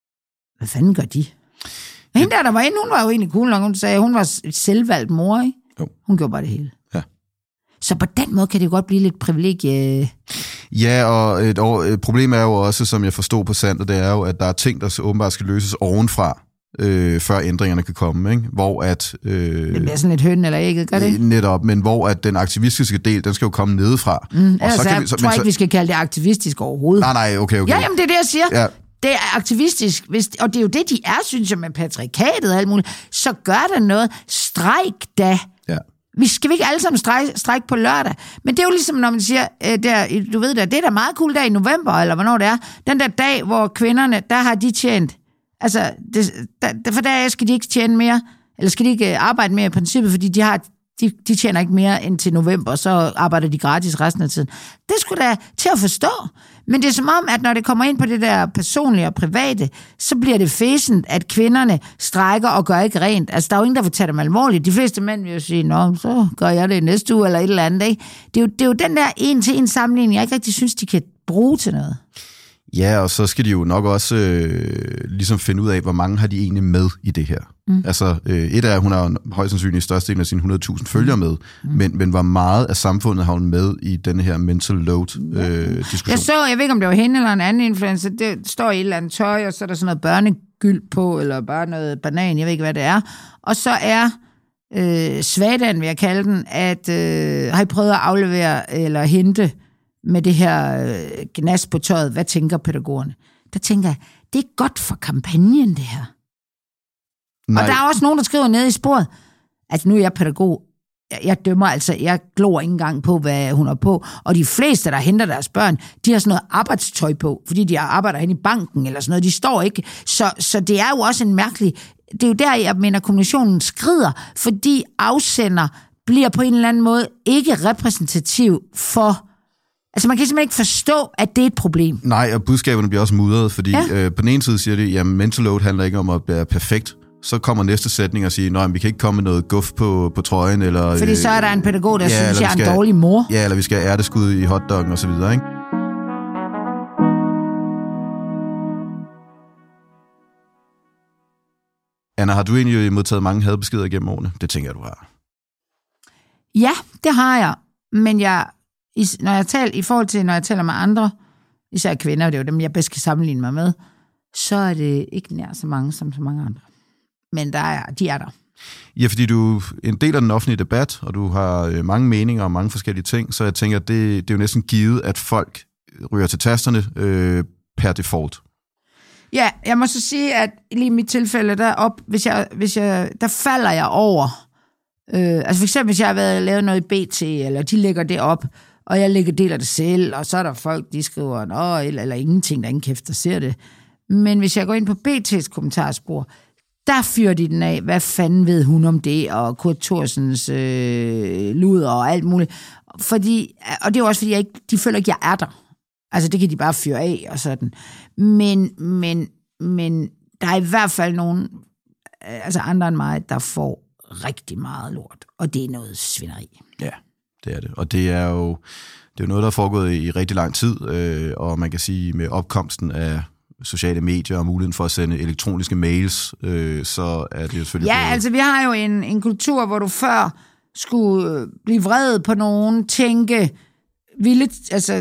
hvad fanden gør de? Og hende der, der var inde, hun var jo egentlig cool nok, hun sagde, hun var selvvalgt mor, ikke? Jo. Hun gjorde bare det hele. Ja. Så på den måde kan det jo godt blive lidt privilegie. Ja, og et, et problem er jo også, som jeg forstod på Sandet, det er jo, at der er ting, der så åbenbart skal løses ovenfra, Øh, før ændringerne kan komme, ikke? Hvor at... Øh, det bliver sådan lidt høn eller ikke, gør det ikke? Netop, men hvor at den aktivistiske del, den skal jo komme nedefra. Mm, og så kan jeg vi, så, tror ikke, så, vi skal kalde det aktivistisk overhovedet. Nej, nej, okay, okay. Ja, jamen det er det, jeg siger. Ja. Det er aktivistisk, hvis, og det er jo det, de er, synes jeg, med patriarkatet og alt muligt. Så gør der noget. Strejk da. Ja. Vi skal vi ikke alle sammen strække, strække på lørdag? Men det er jo ligesom, når man siger, øh, der, du ved det, det er da meget cool der i november, eller hvornår det er. Den der dag, hvor kvinderne, der har de tjent. Altså, det, der, for der skal de ikke tjene mere, eller skal de ikke arbejde mere i princippet, fordi de har de, de tjener ikke mere end til november, og så arbejder de gratis resten af tiden. Det skulle da til at forstå. Men det er som om, at når det kommer ind på det der personlige og private, så bliver det fæsent, at kvinderne strækker og gør ikke rent. Altså, der er jo ingen, der vil tage dem alvorligt. De fleste mænd vil jo sige, nå, så gør jeg det næste uge, eller et eller andet. Ikke? Det, er jo, det er jo den der en-til-en sammenligning, jeg ikke rigtig synes, de kan bruge til noget. Ja, og så skal de jo nok også øh, ligesom finde ud af, hvor mange har de egentlig med i det her. Mm. Altså, øh, et af, hun har højst sandsynligt størstedelen af sine hundrede tusind følgere med, mm. men, men hvor meget af samfundet har hun med i den her mental load-diskussion? Øh, jeg så, jeg ved ikke, om det var hende eller en anden influencer, det står i et eller andet tøj, og så er der sådan noget børnegyld på, eller bare noget banan, jeg ved ikke, hvad det er. Og så er øh, svagdagen, vil jeg kalde den, at øh, har I prøvet at aflevere eller hente med det her øh, gnas på tøjet, hvad tænker pædagogerne? Der tænker jeg, det er godt for kampagnen, det her. Nej. Og der er også nogen, der skriver nede i sporet, at nu er jeg pædagog, jeg, jeg dømmer altså, jeg glor ikke engang på, hvad hun har på, og de fleste, der henter deres børn, de har sådan noget arbejdstøj på, fordi de arbejder hen i banken eller sådan noget, de står ikke, så, så det er jo også en mærkelig, det er jo der, jeg mener, kommunikationen skrider, fordi afsender bliver på en eller anden måde ikke repræsentativ for. Altså, man kan simpelthen ikke forstå, at det er et problem. Nej, og budskaberne bliver også mudret, fordi ja. øh, på den ene side siger det, at mental load handler ikke om at være perfekt. Så kommer næste sætning og siger, nej, vi kan ikke komme med noget guf på, på trøjen. Eller, fordi så er der en pædagog, der ja, synes, jeg er en dårlig mor. Ja, eller vi skal have ærteskud i hotdoggen og så videre, ikke? Anna, har du egentlig modtaget mange hadbeskeder gennem årene? Det tænker jeg, du har. Ja, det har jeg. Men jeg... I, når jeg taler, i forhold til, når jeg taler med andre, især kvinder, det er jo dem, jeg bedst kan sammenligne mig med, så er det ikke nær så mange som så mange andre. Men der er, de er der. Ja, fordi du er en del af den offentlige debat, og du har mange meninger om mange forskellige ting, så jeg tænker, det, det er jo næsten givet, at folk ryger til tasterne øh, per default. Ja, jeg må så sige, at lige i mit tilfælde, der, op, hvis jeg, hvis jeg, der falder jeg over. Øh, altså for eksempel, hvis jeg har været lavet noget i B T, eller de lægger det op, og jeg lægger deler det selv, og så er der folk, de skriver, nå, eller, eller ingenting, der ingen kæft, der ser det. Men hvis jeg går ind på B T's kommentarspor, der fyrer de den af, hvad fanden ved hun om det, og Kurt Thorsens øh, luder og alt muligt. Fordi, og det er jo også, fordi jeg ikke, de føler ikke, jeg er der. Altså, det kan de bare fyre af, og sådan. Men, men, men der er i hvert fald nogen, altså andre end mig, der får rigtig meget lort, og det er noget svineri. Ja. Det er det. Og det er jo, det er jo noget, der er foregået i rigtig lang tid, øh, og man kan sige, med opkomsten af sociale medier og muligheden for at sende elektroniske mails, øh, så er det jo selvfølgelig... Ja, både... altså vi har jo en, en kultur, hvor du før skulle blive vred på nogen, tænke, ville, altså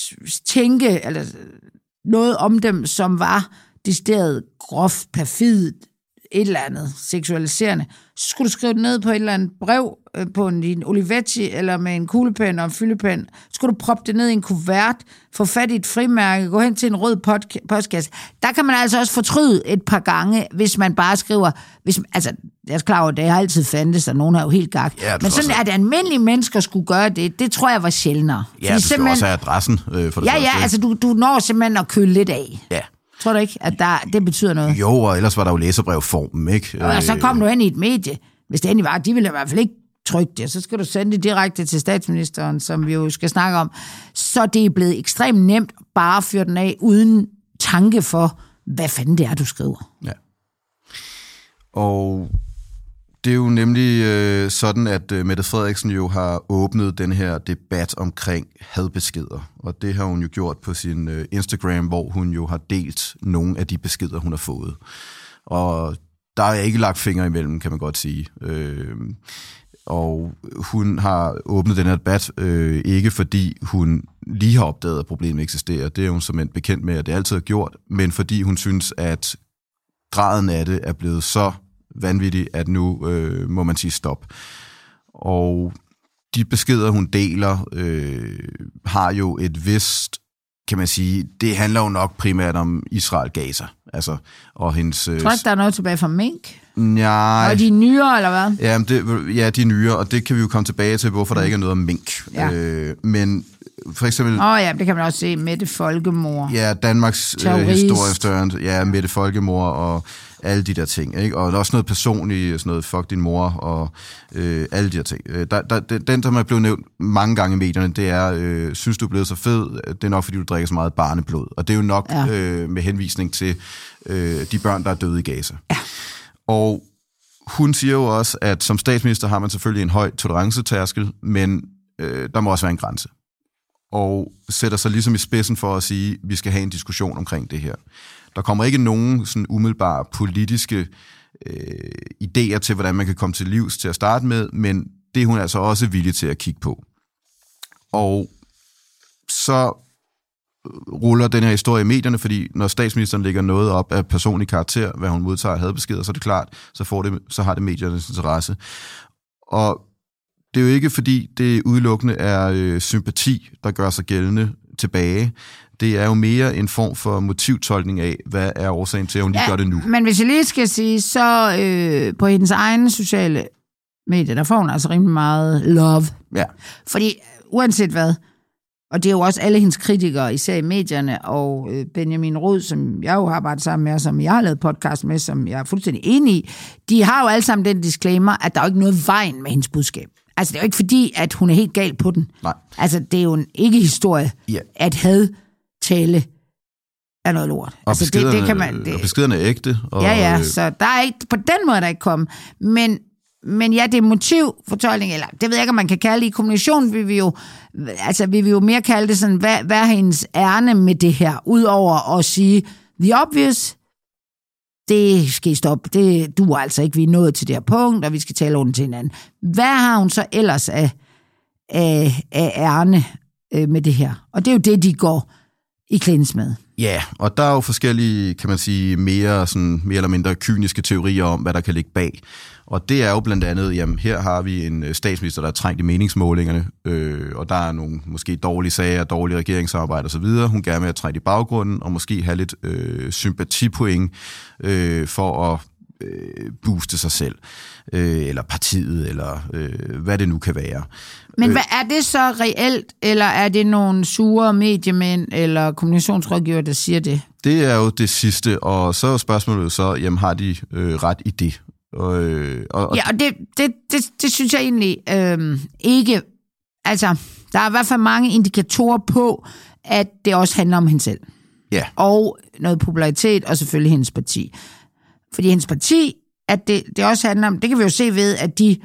tænke eller noget om dem, som var decideret groft, perfidt, et eller andet seksualiserende, så skulle du skrive det ned på et eller andet brev øh, på en, en Olivetti, eller med en kuglepen og en fyldepen. Så skulle du proppe det ned i en kuvert, få fat i et frimærke, gå hen til en rød podca- postkasse. Der kan man altså også fortryde et par gange, hvis man bare skriver, hvis, altså, jeg er klar over, det har altid fandtes, og nogen er jo helt gak. Ja, men sådan, at almindelige mennesker skulle gøre det, det tror jeg var sjældnere. Ja, du skal også have adressen øh, for det. Ja, ja, altså du, du når simpelthen at køle lidt af. Ja. Tror du ikke, at der, det betyder noget? Jo, og ellers var der jo læserbrevformen, ikke? Og så kom du hen i et medie. Hvis det endelig var, de ville i hvert fald ikke trykke det. Så skal du sende det direkte til statsministeren, som vi jo skal snakke om. Så det er blevet ekstremt nemt bare at fyre den af, uden tanke for, hvad fanden det er, du skriver. Ja. Og det er jo nemlig øh, sådan, at øh, Mette Frederiksen jo har åbnet den her debat omkring hadbeskeder. Og det har hun jo gjort på sin øh, Instagram, hvor hun jo har delt nogle af de beskeder, hun har fået. Og der er ikke lagt fingre imellem, kan man godt sige. Øh, og hun har åbnet den her debat, øh, ikke fordi hun lige har opdaget, at problemet eksisterer. Det er hun som en bekendt med, at det altid har gjort. Men fordi hun synes, at graden af det er blevet så vanvittigt, at nu øh, må man sige stop. Og de beskeder, hun deler, øh, har jo et vist, kan man sige, det handler jo nok primært om Israel-Gaza. Altså, og hendes... Jeg tror ikke, der er noget tilbage fra mink? Nej. Og de er nyere, eller hvad? Ja, det, ja, de er nyere, og det kan vi jo komme tilbage til, hvorfor der ikke er noget om mink. Ja. Øh, men for eksempel... Åh oh, ja, det kan man også se. Mette Folkemor. Ja, Danmarks øh, historiestørrende. Ja, Mette Folkemor og alle de der ting. Ikke? Og der er også noget personligt, sådan noget, fuck din mor, og øh, alle de der ting. Der, der, den, som er blevet nævnt mange gange i medierne, det er, øh, synes du er blevet så fed, det er nok, fordi du drikker så meget barneblod. Og det er jo nok ja. øh, med henvisning til øh, de børn, der er døde i Gaza. Ja. Og hun siger jo også, at som statsminister har man selvfølgelig en høj tolerancetærskel, men øh, der må også være en grænse. Og sætter sig ligesom i spidsen for at sige, at vi skal have en diskussion omkring det her. Der kommer ikke nogen sådan umiddelbare politiske øh, idéer til, hvordan man kan komme til livs til at starte med, men det er hun altså også villig til at kigge på. Og så ruller den her historie i medierne, fordi når statsministeren lægger noget op af personlig karakter, hvad hun modtager af hadbeskeder, så er det klart, så, får det, så har det mediernes interesse. Og det er jo ikke, fordi det udelukkende er øh, sympati, der gør sig gældende tilbage. Det er jo mere en form for motivtolkning af, hvad er årsagen til, at hun lige ja, gør det nu. Men hvis jeg lige skal sige, så øh, på hendes egne sociale medier, der får hun altså rimelig meget love. Ja. Fordi uanset hvad, og det er jo også alle hendes kritikere, især i medierne, og øh, Benjamin Rod, som jeg jo har arbejdet sammen med, og som jeg har lavet podcast med, som jeg er fuldstændig enig i, de har jo alle sammen den disclaimer, at der er jo ikke noget vejen med hendes budskab. Altså, det er jo ikke fordi, at hun er helt gal på den. Nej. Altså, det er jo en ikke-historie, yeah. at hadtale er noget lort. Og altså, beskederne, det, det kan man, det... og beskederne er ægte. Og... Ja, ja, så der er ikke, på den måde er der ikke kommet. Men, men ja, det er motivfortolkning, eller det ved jeg ikke, om man kan kalde det. I kommunikation vil vi jo, altså, vil vi jo mere kalde det sådan, hvad, hvad er hendes ærne med det her? Udover at sige, the obvious, det skal I stoppe, det duer altså ikke, vi er nået til det her punkt, og vi skal tale under til hinanden. Hvad har hun så ellers af, af, af ærne øh, med det her? Og det er jo det, de går i klins med. Ja, og der er jo forskellige, kan man sige, mere, sådan, mere eller mindre kyniske teorier om, hvad der kan ligge bag. Og det er jo blandt andet, jamen her har vi en statsminister, der er trængt i meningsmålingerne, øh, og der er nogle måske dårlige sager, dårlige regeringsarbejde osv. Hun gerne vil have trængt i baggrunden, og måske have lidt øh, sympatipoint øh, for at øh, booste sig selv, øh, eller partiet, eller øh, hvad det nu kan være. Men hvad, er det så reelt, eller er det nogle sure mediemænd eller kommunikationsrådgiver, der siger det? Det er jo det sidste, og så er spørgsmålet så, jamen har de øh, ret i det? Og, øh, og, ja, og det, det, det, det synes jeg egentlig øh, ikke. Altså, der er i hvert fald mange indikatorer på, at det også handler om hende selv. Ja. Og noget popularitet, og selvfølgelig hendes parti. Fordi hendes parti, at det, det også handler om, det kan vi jo se ved, at de,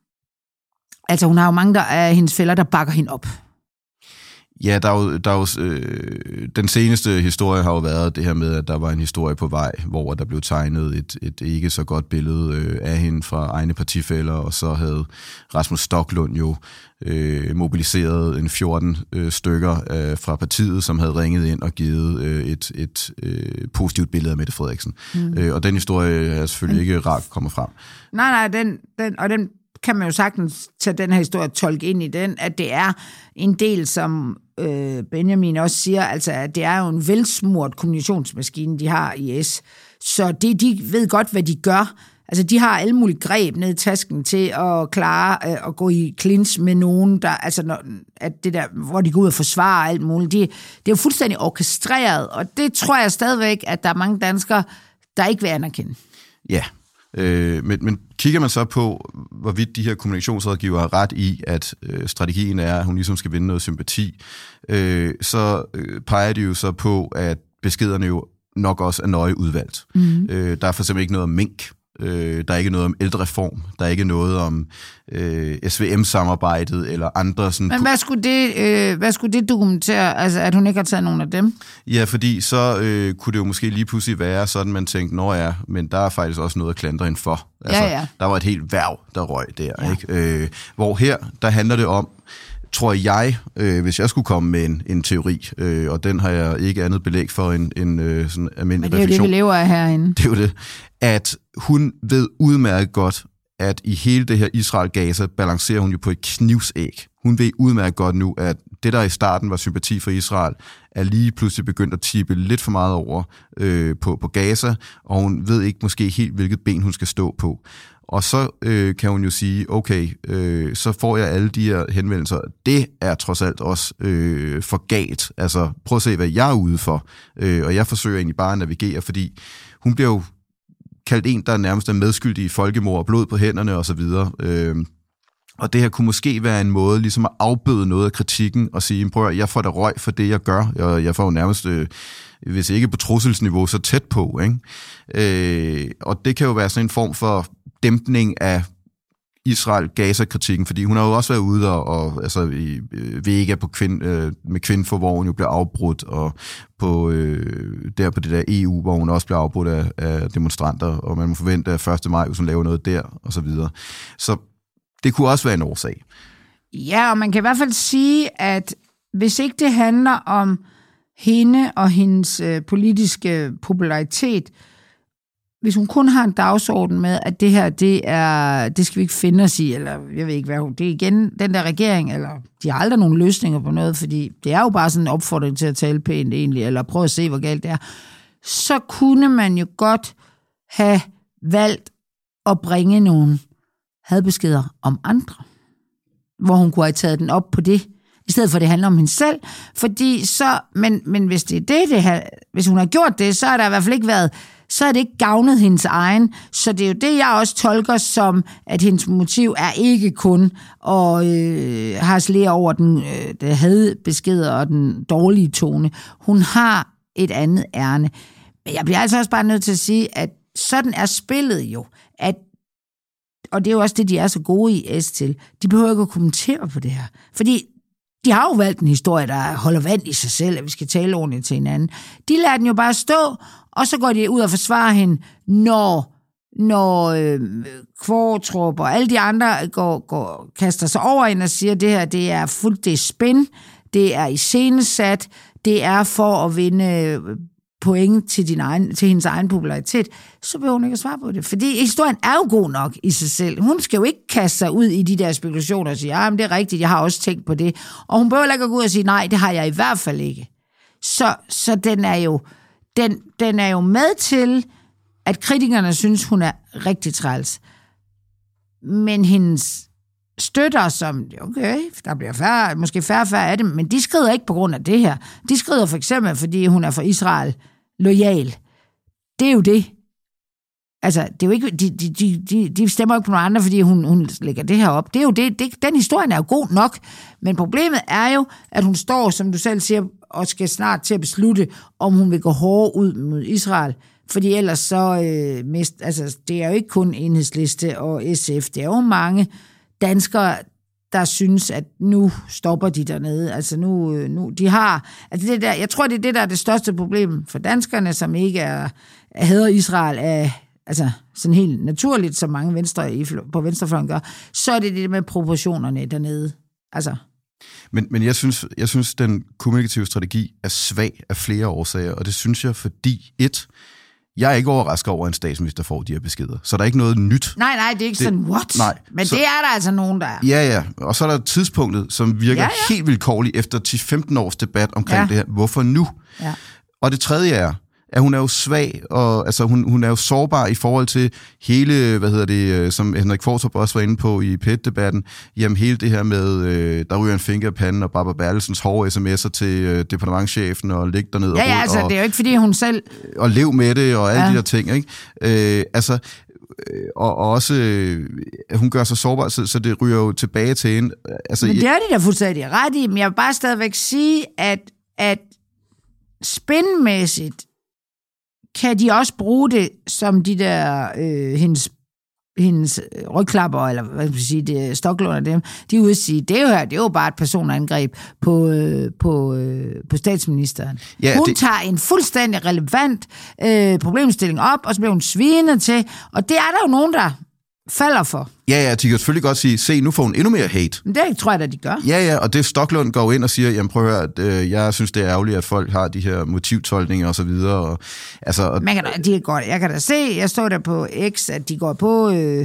altså hun har jo mange der af hendes fæller, der bakker hende op. Ja, der er jo, der er jo, øh, den seneste historie har jo været det her med, at der var en historie på vej, hvor der blev tegnet et, et ikke så godt billede øh, af hende fra egne partifæller, og så havde Rasmus Stoklund jo øh, mobiliseret en fjorten øh, stykker øh, fra partiet, som havde ringet ind og givet øh, et, et øh, positivt billede af Mette Frederiksen. Mm. Øh, og den historie er selvfølgelig ikke rart kommer frem. Nej, nej, den, den, og den kan man jo sagtens tage den her historie og tolke ind i den, at det er en del, som øh, Benjamin også siger, altså at det er jo en velsmurt kommunikationsmaskine, de har i S. Så det, de ved godt, hvad de gør. Altså de har alle mulige greb ned i tasken til at klare øh, at gå i clinch med nogen, der, altså når, at det der, hvor de går ud og forsvarer alt muligt. Det, det er jo fuldstændig orkestreret, og det tror jeg stadigvæk, at der er mange danskere, der ikke vil anerkende. Ja, øh, men, men kigger man så på, hvorvidt de her kommunikationsrådgivere har ret i, at øh, strategien er, at hun ligesom skal vinde noget sympati, øh, så øh, peger de jo så på, at beskederne jo nok også er nøje udvalgt. Mm. Øh, der er for eksempel ikke noget om mink, øh, der er ikke noget om ældrereform, der er ikke noget om øh, S V M-samarbejdet eller andre sådan... Men hvad skulle det, øh, hvad skulle det dokumentere, altså at hun ikke har taget nogen af dem? Ja, fordi så øh, kunne det jo måske lige pludselig være sådan, man tænkte, nå ja, men der er faktisk også noget at klandre hende for. Altså, ja, ja. Der var et helt værv, der røg der. Ja. Ikke? Øh, hvor her, der handler det om, tror jeg, øh, hvis jeg skulle komme med en, en teori, øh, og den har jeg ikke andet belæg for en, en øh, sådan almindelig refleksion. Men det er jo det, vi lever af herinde. Det er jo det, at hun ved udmærket godt, at i hele det her Israel-Gaza balancerer hun jo på et knivsæg. hun ved udmærket godt nu, at det, der i starten var sympati for Israel, er lige pludselig begyndt at tippe lidt for meget over øh, på, på Gaza, og hun ved ikke måske helt, hvilket ben hun skal stå på. Og så øh, kan hun jo sige, okay, øh, så får jeg alle de her henvendelser. Det er trods alt også øh, for galt. Altså, prøv at se, hvad jeg er ude for. Øh, og jeg forsøger egentlig bare at navigere, fordi hun bliver jo kaldt en, der nærmest er medskyldig i folkemord, blod på hænderne osv., øh, og det her kunne måske være en måde ligesom at afbøde noget af kritikken og sige, prøv at jeg får da røg for det, jeg gør. Jeg, jeg får jo nærmest, øh, hvis ikke på trusselsniveau, så tæt på. Ikke? Øh, og det kan jo være sådan en form for dæmpning af Israel-Gaza-kritikken, fordi hun har jo også været ude og, og altså i Vega på kvind, øh, med Kvinfo, hvor hun jo blev afbrudt, og på øh, der på det der E U, hvor hun også blev afbrudt af, af demonstranter, og man må forvente, at første maj, hvis hun laver noget der, og så videre. Så det kunne også være en årsag. Ja, og man kan i hvert fald sige, at hvis ikke det handler om hende og hendes øh, politiske popularitet, hvis hun kun har en dagsorden med, at det her, det er, det skal vi ikke finde os i, eller jeg ved ikke, hvad hun, det er igen den der regering, eller de har aldrig nogen løsninger på noget, fordi det er jo bare sådan en opfordring til at tale pænt egentlig, eller prøve at se, hvor galt det er, så kunne man jo godt have valgt at bringe nogle hadbeskeder om andre, hvor hun kunne have taget den op på det, i stedet for at det handler om hende selv, fordi så, men, men hvis det er det, det har, hvis hun har gjort det, så har der i hvert fald ikke været, så er det ikke gavnet hendes egen, så det er jo det, jeg også tolker som, at hendes motiv er ikke kun at øh, harcelere over den øh, hadbeskeder og den dårlige tone. Hun har et andet ærne. Men jeg bliver altså også bare nødt til at sige, at sådan er spillet jo, at og det er jo også det, de er så gode i S til. De behøver ikke at kommentere på det her. Fordi de har jo valgt en historie, der holder vand i sig selv, at vi skal tale ordentligt til hinanden. De lader den jo bare stå, og så går de ud og forsvarer hende, når, når øh, Kvartrup og alle de andre går, går, kaster sig over hende og siger, at det her det er fuldt, det er spin, det er iscenesat, det er for at vinde point til, din egen, til hendes egen popularitet, så behøver hun ikke at svare på det. Fordi historien er jo god nok i sig selv. Hun skal jo ikke kaste sig ud i de der spekulationer og sige, ja, men det er rigtigt, jeg har også tænkt på det. Og hun behøver ikke at gå ud og sige, nej, det har jeg i hvert fald ikke. Så, så den, er jo, den, den er jo med til, at kritikerne synes, hun er rigtig træls. Men hendes støtter, som, okay, der bliver færre, måske færre færre af dem, men de skrider ikke på grund af det her. De skrider for eksempel, fordi hun er for Israel loyal. Det er jo det. Altså, det er jo ikke, de, de, de, de stemmer ikke på nogle andre, fordi hun, hun lægger det her op. Det er jo det, det, den historie er jo god nok, men problemet er jo, at hun står, som du selv siger, og skal snart til at beslutte, om hun vil gå hårdere ud mod Israel. Fordi ellers så, øh, mist, altså, det er jo ikke kun Enhedsliste og S F, det er jo mange danskere, der synes, at nu stopper de dernede. Altså nu, nu de har, altså det der, jeg tror, det er det, der er det største problem for danskerne, som ikke er, er hader Israel af, altså sådan helt naturligt, som mange venstre på venstrefløjen gør, så er det det med proportionerne dernede. Altså. Men, men jeg synes, jeg synes, den kommunikative strategi er svag af flere årsager, og det synes jeg, fordi et, jeg er ikke overrasket over, at en statsminister får de her beskeder. Så der er ikke noget nyt. Nej, nej, det er ikke det, sådan, what? Nej, men så, det er der altså nogen, der er. Ja, ja. Og så er der tidspunktet, som virker ja, ja. helt vilkårligt efter ti til femten års debat omkring ja. det her. Hvorfor nu? Ja. Og det tredje er, at hun er jo svag, og altså hun, hun er jo sårbar i forhold til hele, hvad hedder det, som Henrik Kvartrup også var inde på i P et-debatten, jamen hele det her med, øh, der ryger en finger i panden, og Barbara Bertelsens hårde sms'er til øh, departementschefen, og lægge derned ja, og ja, altså og, det er jo ikke, fordi hun selv og lev med det, og alle ja. de der ting, ikke? Øh, altså, og, og også, øh, hun gør sig sårbar, så, så det ryger jo tilbage til hende. Altså, men det er de der fuldstændig ret i, men jeg vil bare stadigvæk sige, at, at spændmæssigt kan de også bruge det som de der, øh, hendes, hendes rygklapper, eller hvad skal jeg sige, det Stoklund og dem, de er ude at sige, det er jo her, det er jo bare et personangreb på, øh, på, øh, på statsministeren. Ja, hun det... tager en fuldstændig relevant øh, problemstilling op, og så bliver hun svinet til, og det er der jo nogen, der falder for. Ja, ja, de kan selvfølgelig godt sige, se, nu får hun endnu mere hate. Men det tror jeg da, de gør. Ja, ja, og det Stoklund går ind og siger, jamen prøv at høre, at, øh, jeg synes, det er ærgerligt, at folk har de her motivtolkninger og så videre. Og, altså, og, Man kan da, de går, jeg kan da se, jeg står der på X, at de går på øh,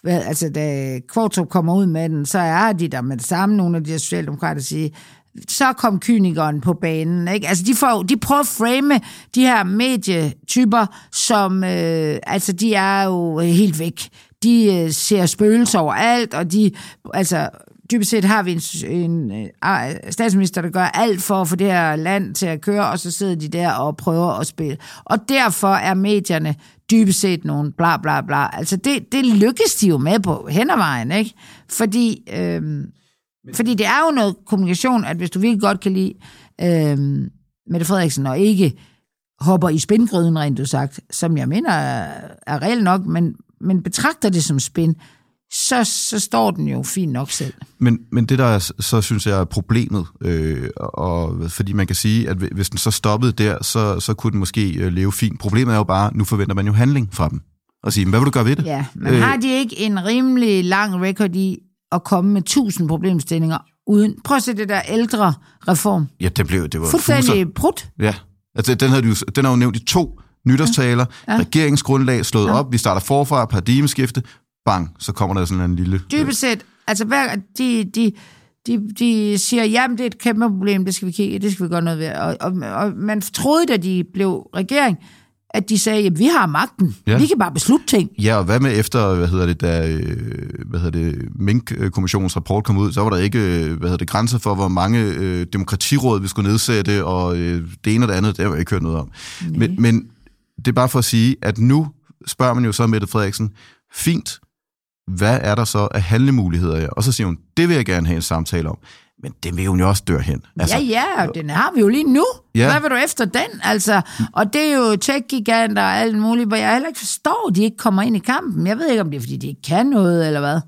hvad, altså da Kvartrup kommer ud med den, så er de der med det samme, nogle af de her socialdemokrater siger, så kom kynikeren på banen, ikke? Altså, de, får, de prøver at frame de her medietyper, som, øh, altså, de er jo helt væk. De øh, ser spøgelser overalt, og de, altså, dybest set har vi en, en øh, statsminister, der gør alt for at få det her land til at køre, og så sidder de der og prøver at spille. Og derfor er medierne dybest set nogle bla bla bla. Altså, det, det lykkes de jo med på hen ad vejen, ikke? Fordi... Øh, Fordi det er jo noget kommunikation, at hvis du virkelig godt kan lide øh, Mette Frederiksen, og ikke hopper i spindgryden, rent du sagt, som jeg mener er, er reelt nok, men, men betragter det som spind, så, så står den jo fint nok selv. Men, men det der er, så synes jeg er problemet, øh, og, fordi man kan sige, at hvis den så stoppede der, så, så kunne den måske leve fint. Problemet er jo bare, nu forventer man jo handling fra dem, og sige, hvad vil du gøre ved det? Ja, men øh, har de ikke en rimelig lang record i at komme med tusind problemstillinger uden... Prøv at se det der ældre reform. Ja, det blev... Det var fuldstændig brudt. Ja, altså den har, jo, den har jo nævnt i to nytårstaler, ja. Ja. Regeringsgrundlag slået ja. op, vi starter forfra, paradigmeskifte, bang, så kommer der sådan en lille... Dybest set, altså hver, de, de, de, de siger, jamen det er et kæmpe problem, det skal vi kigge, det skal vi gøre noget ved. Og, og, og man troede, da de blev regering, at de sagde, at vi har magten. Ja. Vi kan bare beslutte ting. Ja, og hvad med efter, hvad hedder det, da hvad hedder det, Mink-kommissionens rapport kom ud, så var der ikke, hvad hedder det, grænser for, hvor mange øh, demokratiråd vi skulle nedsætte, og øh, det ene og det andet, det har jeg ikke hørt noget om. Men, men det er bare for at sige, at nu spørger man jo så Mette Frederiksen, fint, hvad er der så af handlemuligheder her? Og så siger hun, det vil jeg gerne have en samtale om. Men det vil hun jo også dør hen. Altså, ja, ja, og den har vi jo lige nu. Ja. Hvad vil du efter den? Altså, og det er jo tech-giganter og alt muligt, hvor jeg heller ikke forstår, at de ikke kommer ind i kampen. Jeg ved ikke, om det er, fordi de ikke kan noget, eller hvad.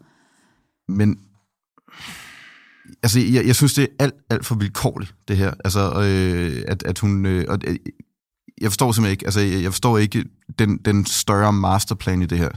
Men, altså, jeg, jeg synes, det er alt, alt for vilkårligt, det her. Altså, øh, at, at hun... Øh, og, øh, jeg forstår simpelthen ikke, altså, jeg, jeg forstår ikke den, den større masterplan i det her.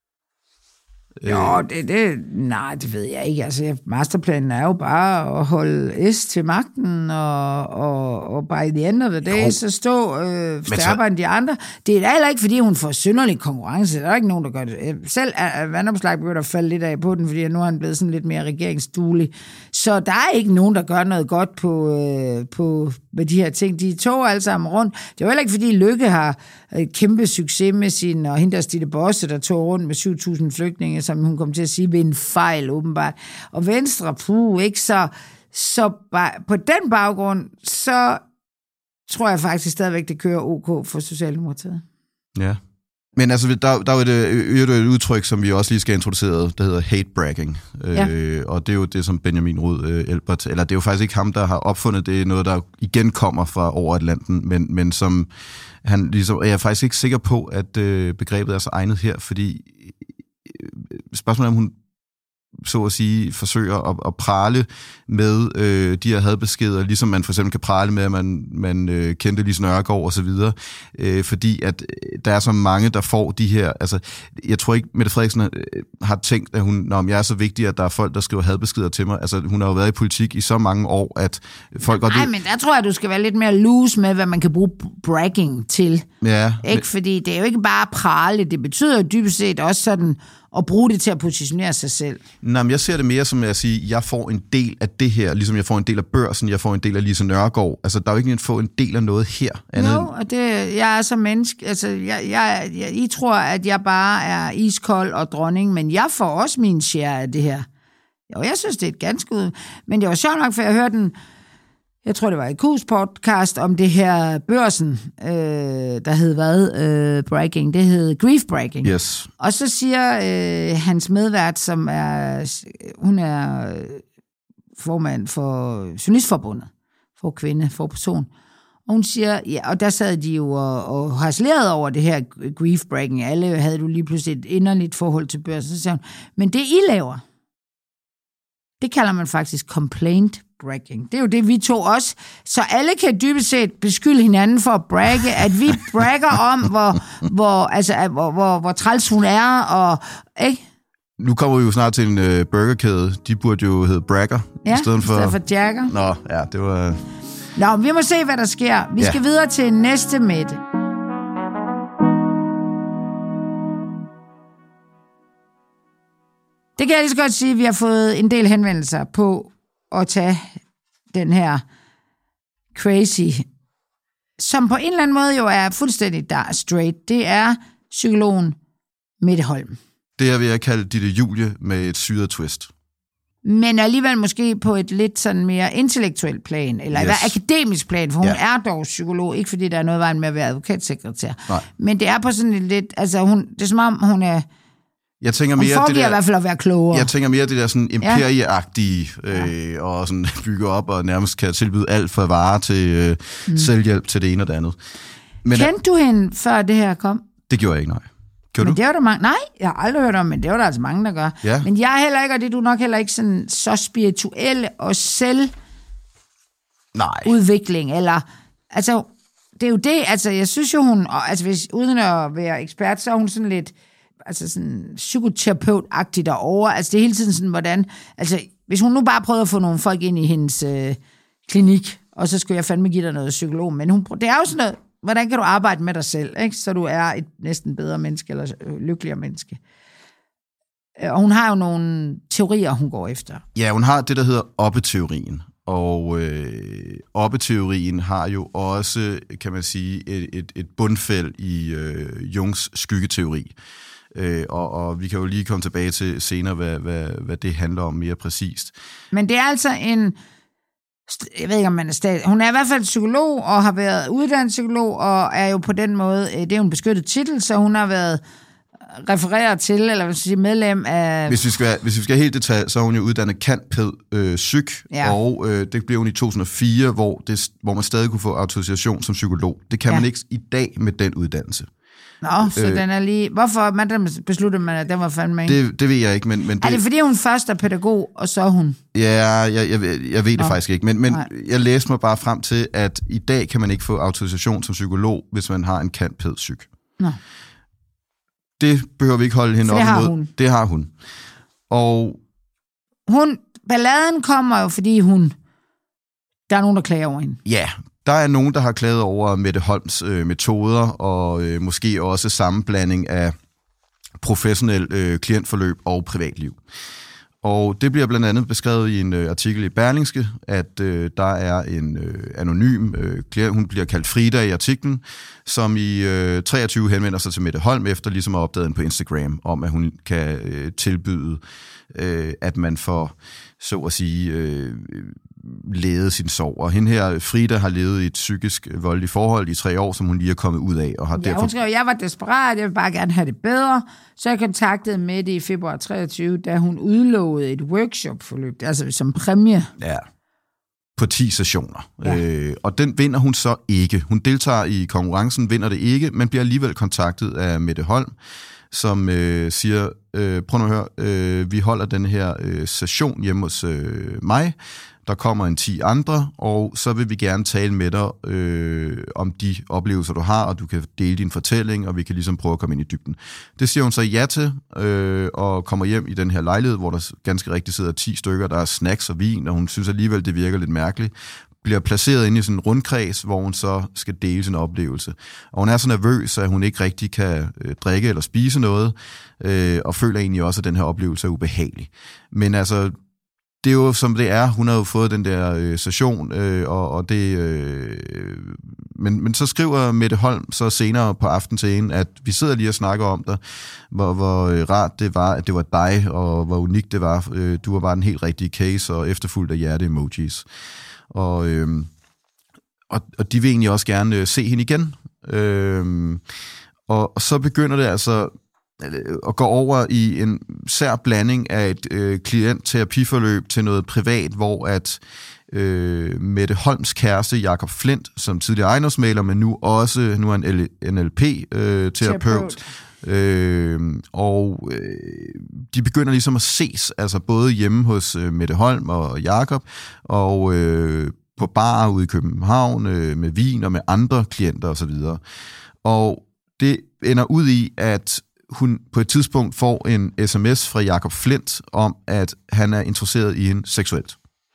Jo, det, det, nej, det ved jeg ikke. Altså, masterplanen er jo bare at holde S til magten, og, og, og bare i the end of the day, jo. så stå øh, stærkere end de andre. Det er da heller ikke, fordi hun får synderlig konkurrence. Der er ikke nogen, der gør det. Selv er Vandopslag begyndt at falde lidt af på den, fordi nu er han blevet sådan lidt mere regeringsduelig. Så der er ikke nogen, der gør noget godt på, øh, på med de her ting. De tog alle sammen rundt. Det er jo heller ikke, fordi Løkke har øh, kæmpe succes med sin, og hende der Stine Bosse, der tog rundt med syv tusind flygtninge, som hun kom til at sige ved en fejl, åbenbart. Og Venstre, puh, ikke så... Så på den baggrund, så tror jeg faktisk stadigvæk, det kører OK for Socialdemokratiet. Ja. Men altså, der, der er jo et, et udtryk, som vi også lige skal introducere, der hedder hate bragging. Ja. Øh, og det er jo det, som Benjamin Rud øh, Elbert, eller det er jo faktisk ikke ham, der har opfundet det, er noget, der igen kommer fra over Atlanten, men, men som han ligesom, jeg er faktisk ikke sikker på, at øh, begrebet er så egnet her, fordi øh, spørgsmålet er, om hun så at sige, forsøger at, at prale med øh, de her hadbeskeder, ligesom man for eksempel kan prale med, at man, man øh, kendte Lise Nørgaard og så videre, øh, fordi at øh, der er så mange, der får de her, altså, jeg tror ikke, Mette Frederiksen øh, har tænkt, at hun, når jeg er så vigtig, at der er folk, der skriver hadbeskeder til mig, altså, hun har jo været i politik i så mange år, at folk godt... Nej, men der tror jeg, du skal være lidt mere loose med, hvad man kan bruge bragging til. Ja. Ikke, men... fordi det er jo ikke bare prale, det betyder jo dybest set også sådan, og bruge det til at positionere sig selv. Nej, men jeg ser det mere som at sige, jeg får en del af det her, ligesom jeg får en del af Børsen, jeg får en del af Lise Nørgaard. Altså, der er jo ikke en få en del af noget her. Andet no, og det, jeg er så menneske, altså, jeg, jeg, jeg, I tror, at jeg bare er iskold og dronning, men jeg får også min share af det her. Jo, jeg synes, det er et ganske ud. Men det var sjovt nok, for jeg hørte den, jeg tror, det var et Q's podcast om det her Børsen, øh, der hed hvad? Øh, bragging. Det hed grief bragging. Yes. Og så siger øh, hans medvært, som er, hun er formand for Journalistforbundet, for kvinde, for person. Og hun siger, ja, og der sad de jo og, og harcelerede over det her grief bragging. Alle havde du lige pludselig et inderligt forhold til Børsen. Så siger hun, men det I laver, det kalder man faktisk complaint bragging. Det er jo det, vi to også. Så alle kan dybest set beskylde hinanden for at bragge, at vi bragger om, hvor, hvor, altså, hvor, hvor, hvor træls hun er, og ikke? Nu kommer vi jo snart til en uh, burgerkæde. De burde jo hedde Bragger, ja, i stedet for... i stedet for Jagger. Nå, ja, det var... Nå, vi må se, hvad der sker. Vi ja. skal videre til næste Mette. Det kan jeg lige så godt sige, at vi har fået en del henvendelser på at tage den her crazy, som på en eller anden måde jo er fuldstændig der straight. Det er psykologen Mette Holm. Det er, vil jeg kalde Ditte Julie med et syret twist. Men alligevel måske på et lidt sådan mere intellektuelt plan, eller yes. et akademisk plan, for hun ja. er dog psykolog, ikke fordi der er noget vejen med at være advokatsekretær. Nej. Men det er på sådan et lidt, altså hun, det er som om hun er, jeg tænker hun mere foregiver det der, i hvert fald at være klogere. Jeg tænker mere det der sådan imperieagtige, ja. øh, og sådan bygge op og nærmest kan tilbyde alt for varer til øh, mm. selvhjælp til det ene og det andet. Men, kendte du hende, før det her kom? Det gjorde jeg ikke, nej. Men det var der mange, nej, jeg har aldrig hørt om, men det var der altså mange, der gør. Ja. Men jeg er heller ikke, og det er du nok heller ikke sådan så spirituelle og selv nej. udvikling, eller, altså, det er jo det, altså, jeg synes jo, hun, altså, hvis, uden at være ekspert, så er hun sådan lidt, altså sådan psykoterapeut-agtig derovre, altså, det er hele tiden sådan, hvordan, altså, hvis hun nu bare prøvede at få nogle folk ind i hendes øh, klinik, og så skulle jeg fandme give dig noget psykolog, men hun, det er jo sådan noget, hvordan kan du arbejde med dig selv, ikke? Så du er et næsten bedre menneske, eller lykkeligere menneske. Og hun har jo nogle teorier, hun går efter. Ja, hun har det, der hedder Oppe-teorien. Og øh, Oppe-teorien har jo også, kan man sige, et, et, et bundfæld i øh, Jungs skyggeteori. Øh, og, og vi kan jo lige komme tilbage til senere, hvad, hvad, hvad det handler om mere præcist. Men det er altså en... Jeg ved ikke, om man er stadig... Hun er i hvert fald psykolog, og har været uddannet psykolog, og er jo på den måde... Det er jo en beskyttet titel, så hun har været refereret til, eller hvad skal sige, medlem af... Hvis vi skal, hvis vi skal helt detalj, så er hun jo uddannet cand.pæd. Øh, psyk, ja. og øh, det blev hun i to tusind og fire, hvor, det, hvor man stadig kunne få autorisation som psykolog. Det kan ja. man ikke i dag med den uddannelse. Nå, så øh, den er lige... Hvorfor man besluttede man, at den var fandme ikke? Det, det ved jeg ikke, men... men det, er det fordi, hun først er pædagog, og så er hun... Ja, jeg, jeg, jeg ved det Nå. faktisk ikke, men, men jeg læste mig bare frem til, at i dag kan man ikke få autorisation som psykolog, hvis man har en cand.pæd. psyk. Nå. Det behøver vi ikke holde hende op imod. Hun. Det har hun. Og... Hun... Balladen kommer jo, fordi hun... Der er nogen, der klager over hende. Ja, der er nogen, der har klaget over Mette Holms øh, metoder, og øh, måske også sammenblanding af professionel øh, klientforløb og privatliv. Og det bliver blandt andet beskrevet i en øh, artikel i Berlingske, at øh, der er en øh, anonym øh, klient, hun bliver kaldt Frida i artiklen, som i øh, treogtyve henvender sig til Mette Holm, efter ligesom at opdaget på Instagram, om at hun kan øh, tilbyde, øh, at man får, så at sige... Øh, lede sin sorg. Og hende her, Frida, har levet i et psykisk voldeligt forhold i tre år, som hun lige er kommet ud af. Og har ja, derfor... hun skrev, jeg var desperat, jeg vil bare gerne have det bedre. Så jeg kontaktede Mette i februar treogtyve, da hun udlovede et workshop-forløb, altså som præmie. Ja, på ti sessioner. Ja. Øh, og den vinder hun så ikke. Hun deltager i konkurrencen, vinder det ikke, men bliver alligevel kontaktet af Mette Holm, som øh, siger, øh, prøv nu at høre, øh, vi holder den her øh, session hjemme hos øh, mig. Der kommer en ti andre, og så vil vi gerne tale med dig øh, om de oplevelser, du har, og du kan dele din fortælling, og vi kan ligesom prøve at komme ind i dybden. Det siger hun så ja til, øh, og kommer hjem i den her lejlighed, hvor der ganske rigtigt sidder ti stykker, der er snacks og vin, og hun synes alligevel, det virker lidt mærkeligt. Bliver placeret inde i sådan en rundkreds, hvor hun så skal dele sin oplevelse. Og hun er så nervøs, at hun ikke rigtig kan øh, drikke eller spise noget, øh, og føler egentlig også, at den her oplevelse er ubehagelig. Men altså... Det er jo som det er. Hun har jo fået den der øh, session, øh, og, og det... Øh, men, men så skriver Mette Holm så senere på aften til hende, at vi sidder lige og snakker om dig, hvor, hvor øh, rart det var, at det var dig, og hvor unikt det var. Øh, du var bare den helt rigtige case, og efterfulgt af hjerte-emojis. Og, øh, og, og de vil egentlig også gerne øh, se hende igen. Øh, og, og så begynder det altså... og gå over i en sær blanding af et øh, klient-terapiforløb til noget privat, hvor at øh, Mette Holms kæreste, Jakob Flint, som tidligere ejendomsmægler, men nu også nu er en N L P-terapeut, øh, øh, og øh, de begynder ligesom at ses, altså både hjemme hos øh, Mette Holm og Jakob, og øh, på barer ude i København, øh, med vin og med andre klienter osv. Og det ender ud i, at hun på et tidspunkt får en sms fra Jakob Flint om, at han er interesseret i hende seksuelt.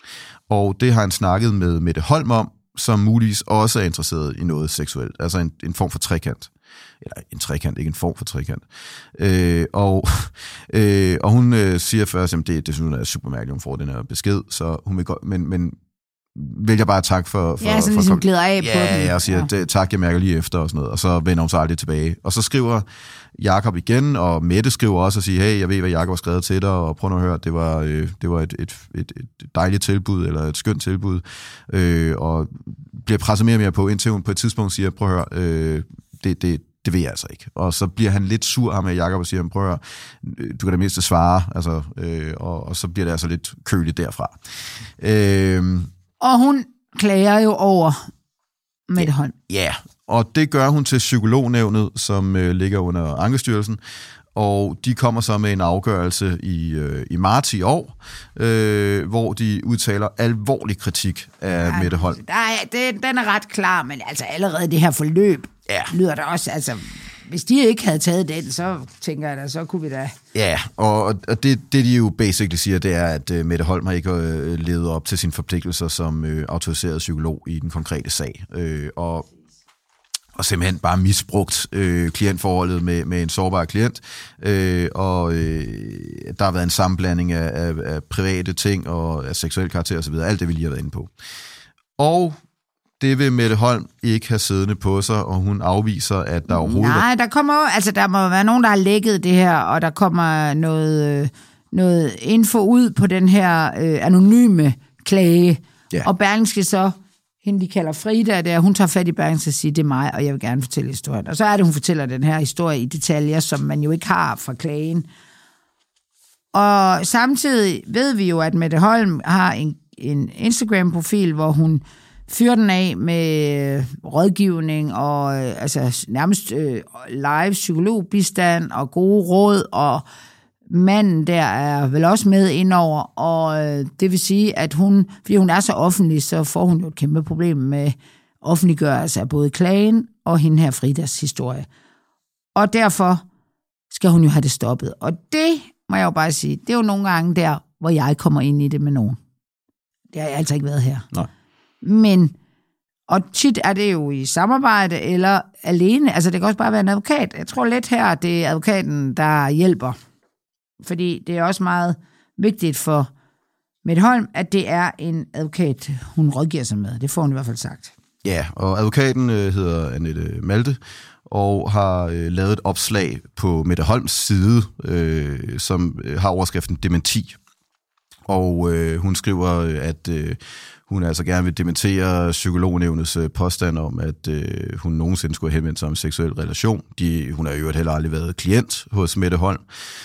Og det har han snakket med Mette Holm om, som muligvis også er interesseret i noget seksuelt, altså en, en form for trekant. eller en trekant, ikke en form for trekant. Øh, og, øh, og hun øh, siger først, at det, det synes hun er super mærkeligt, hun får den her besked, så hun vil godt, men, men vælger bare tak for... for ja, så for, ligesom for, glæder af ja, på den. Ja, og siger, ja. tak, jeg mærker lige efter, og sådan noget, og så vender hun sig aldrig tilbage. Og så skriver Jakob igen, og Mette skriver også og siger, hey, jeg ved, hvad Jakob har skrevet til dig, og prøv nu at høre, det var, øh, det var et, et, et, et dejligt tilbud, eller et skønt tilbud, øh, og bliver presset mere og mere på, indtil hun på et tidspunkt siger, prøv at høre, øh, det, det, det ved jeg altså ikke. Og så bliver han lidt sur ham med Jakob og siger, prøv at høre, du kan da mindst svare, altså, øh, og, og så bliver det altså lidt køligt derfra. Øh, og hun klager jo over Mette Holm. Ja, og det gør hun til psykolognævnet, som øh, ligger under Ankestyrelsen, og de kommer så med en afgørelse i, øh, i marts i år, øh, hvor de udtaler alvorlig kritik af ja, Mette Holm. Der er, det, den er ret klar, men altså allerede det her forløb ja. lyder der også, altså hvis de ikke havde taget den, så tænker jeg da, så kunne vi da... Ja, og, og det, det de jo basically siger, det er, at uh, Mette Holm har ikke uh, levet op til sine forpligtelser som uh, autoriseret psykolog i den konkrete sag, uh, og, og simpelthen bare misbrugt uh, klientforholdet med, med en sårbar klient, uh, og uh, der har været en sammenblanding af, af, af private ting og af seksuel karakter osv., alt det vi lige har været inde på. Og det vil Mette Holm ikke have siddende på sig, og hun afviser, at der overhovedet... Nej, der kommer altså der må være nogen, der har lækket det her, og der kommer noget, noget info ud på den her øh, anonyme klage. Ja. Og Berlingske så, hende de kalder Frida, der, hun tager fat i Berlingske og siger, det er mig, og jeg vil gerne fortælle historien. Og så er det, hun fortæller den her historie i detaljer, som man jo ikke har fra klagen. Og samtidig ved vi jo, at Mette Holm har en, en Instagram-profil, hvor hun fyrer den af med rådgivning og øh, altså nærmest øh, live psykologbistand og gode råd, og manden der er vel også med indover, og øh, det vil sige, at hun, fordi hun er så offentlig, så får hun jo et kæmpe problem med offentliggørelse af både klagen og hende her Fridas historie. Og derfor skal hun jo have det stoppet. Og det må jeg jo bare sige, det er jo nogle gange der, hvor jeg kommer ind i det med nogen. Det har jeg altså ikke været her. Nej. Men, og tit er det jo i samarbejde eller alene, altså det kan også bare være en advokat. Jeg tror lidt her, det er advokaten, der hjælper. Fordi det er også meget vigtigt for Mette Holm, at det er en advokat, hun rådgiver sig med. Det får hun i hvert fald sagt. Ja, og advokaten øh, hedder Annette Malte, og har øh, lavet et opslag på Mette Holms side, øh, som øh, har overskriften dementi. Og øh, hun skriver, at øh, hun altså gerne vil dementere psykolognævnets øh, påstand om, at øh, hun nogensinde skulle henvende sig om en seksuel relation. De, hun har jo heller aldrig været klient hos Mette Holm,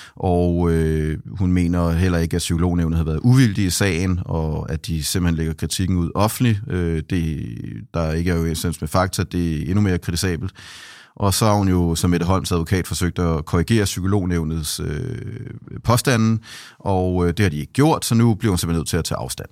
og øh, hun mener heller ikke, at psykolognævnet har været uvildige i sagen, og at de simpelthen lægger kritikken ud offentligt. Øh, det, der ikke er jo essens med fakta, det er endnu mere kritisabelt. Og så har hun jo som Mette Holms advokat forsøgt at korrigere psykolognævnets øh, påstanden, og øh, det har de ikke gjort, så nu bliver hun simpelthen nødt til at tage afstand.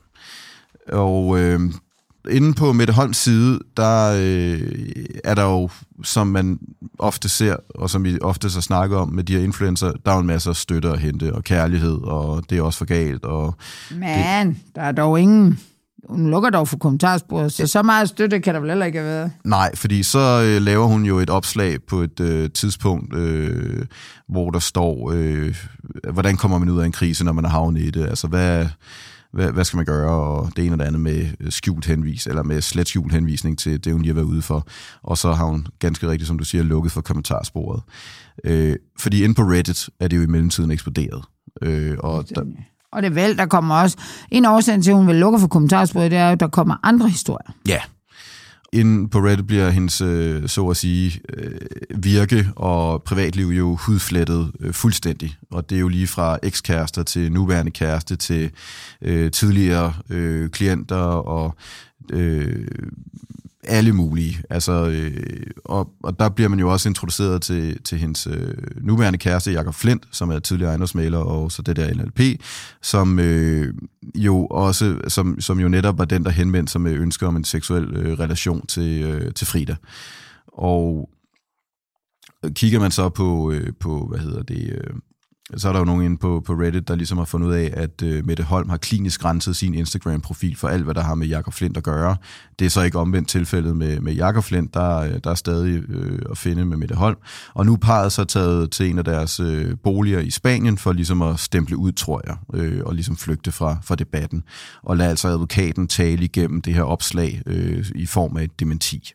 Og øh, inde på Mette Holms side, der øh, er der jo, som man ofte ser, og som vi ofte så snakker om med de her influencer, der er jo en masse støtte at hente, og kærlighed, og det er også for galt. Og Men, det, der er dog ingen... Hun lukker dog for kommentarsporet, så så meget støtte kan der vel heller ikke have været. Nej, fordi så øh, laver hun jo et opslag på et øh, tidspunkt, øh, hvor der står, øh, hvordan kommer man ud af en krise, når man er havnet i det? Altså, hvad, hvad, hvad skal man gøre? Og det ene og det andet med skjult henvis, eller med slet skjult henvisning til det, hun lige har været ude for. Og så har hun ganske rigtigt, som du siger, lukket for kommentarsporet. Øh, fordi inde på Reddit er det jo i mellemtiden eksploderet. Øh, og der, Og det er vel, der kommer også... En årsag til, at hun vil lukke for kommentarsporet, det er at der kommer andre historier. Ja. Inden på Reddit bliver hendes, så at sige, virke og privatliv jo hudflettet fuldstændig. Og det er jo lige fra ekskærester til nuværende kæreste til øh, tidligere øh, klienter og... Øh, alle mulige. Altså, øh, og, og der bliver man jo også introduceret til, til hendes øh, nuværende kæreste, Jakob Flint, som er tidligere ejendomsmægler, og så det der N L P, som øh, jo også, som, som jo netop var den, der henvendte sig med ønsker om en seksuel øh, relation til, øh, til Frida. Og kigger man så på, øh, på hvad hedder det, øh, Så er der jo nogen inde på, på Reddit, der ligesom har fundet ud af, at uh, Mette Holm har klinisk renset sin Instagram-profil for alt, hvad der har med Jakob Flindt at gøre. Det er så ikke omvendt tilfældet med, med Jakob Flindt, der, der er stadig øh, at finde med Mette Holm. Og nu er parret så taget til en af deres øh, boliger i Spanien for ligesom at stemple ud, tror jeg, øh, og ligesom flygte fra, fra debatten. Og lade altså advokaten tale igennem det her opslag øh, i form af et dementi.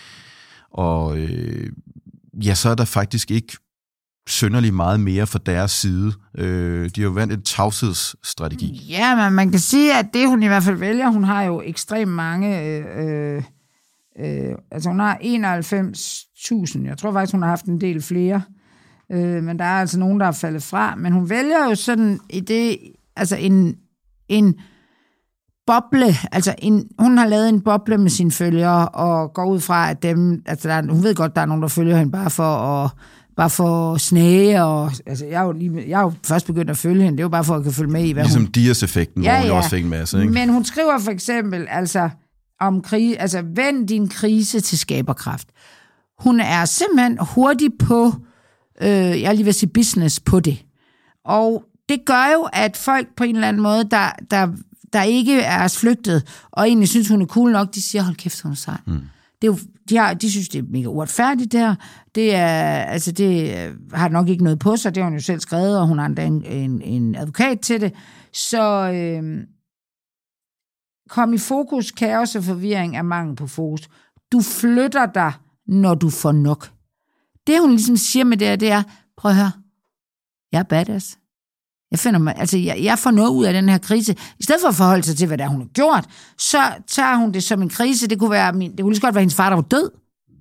Og øh, ja, så er der faktisk ikke synderligt meget mere fra deres side. Øh, de har jo valgt en tavshedsstrategi. Ja, men man kan sige, at det hun i hvert fald vælger, hun har jo ekstremt mange, øh, øh, altså hun har enoghalvfems tusind, jeg tror faktisk, hun har haft en del flere, øh, men der er altså nogen, der er faldet fra, men hun vælger jo sådan i det, altså en, en boble, altså en, hun har lavet en boble med sine følgere, og går ud fra, at dem, altså der, hun ved godt, der er nogen, der følger hende bare for at bare for snage, og altså, jeg, er jo lige, jeg er jo først begyndt at følge hende, det er jo bare for at kunne følge med i, hvad ligesom hun... Ligesom Dias-effekten, ja, hvor hun ja. også fik en masse, ikke? Men hun skriver for eksempel, altså, om krise, altså, vend din krise til skaberkraft. Hun er simpelthen hurtig på, øh, jeg lige vil sige business på det. Og det gør jo, at folk på en eller anden måde, der, der, der ikke er flygtet, og egentlig synes, hun er cool nok, de siger, hold kæft, hun er sej. Mm. Det er jo, de, har, de synes, det er mega uretfærdigt der. Det, er, altså det har nok ikke noget på sig. Det har hun jo selv skrevet, og hun har endda en, en, en advokat til det. Så øh, kom i fokus, kaos og forvirring er mangel på fokus. Du flytter dig, når du får nok. Det, hun ligesom siger med det, det er, prøv at høre, jeg er badass. Jeg finder mig, altså jeg, jeg får noget ud af den her krise. I stedet for at forholde sig til, hvad der hun har gjort, så tager hun det som en krise. Det kunne være min, det kunne lige så godt være hendes far, der var død.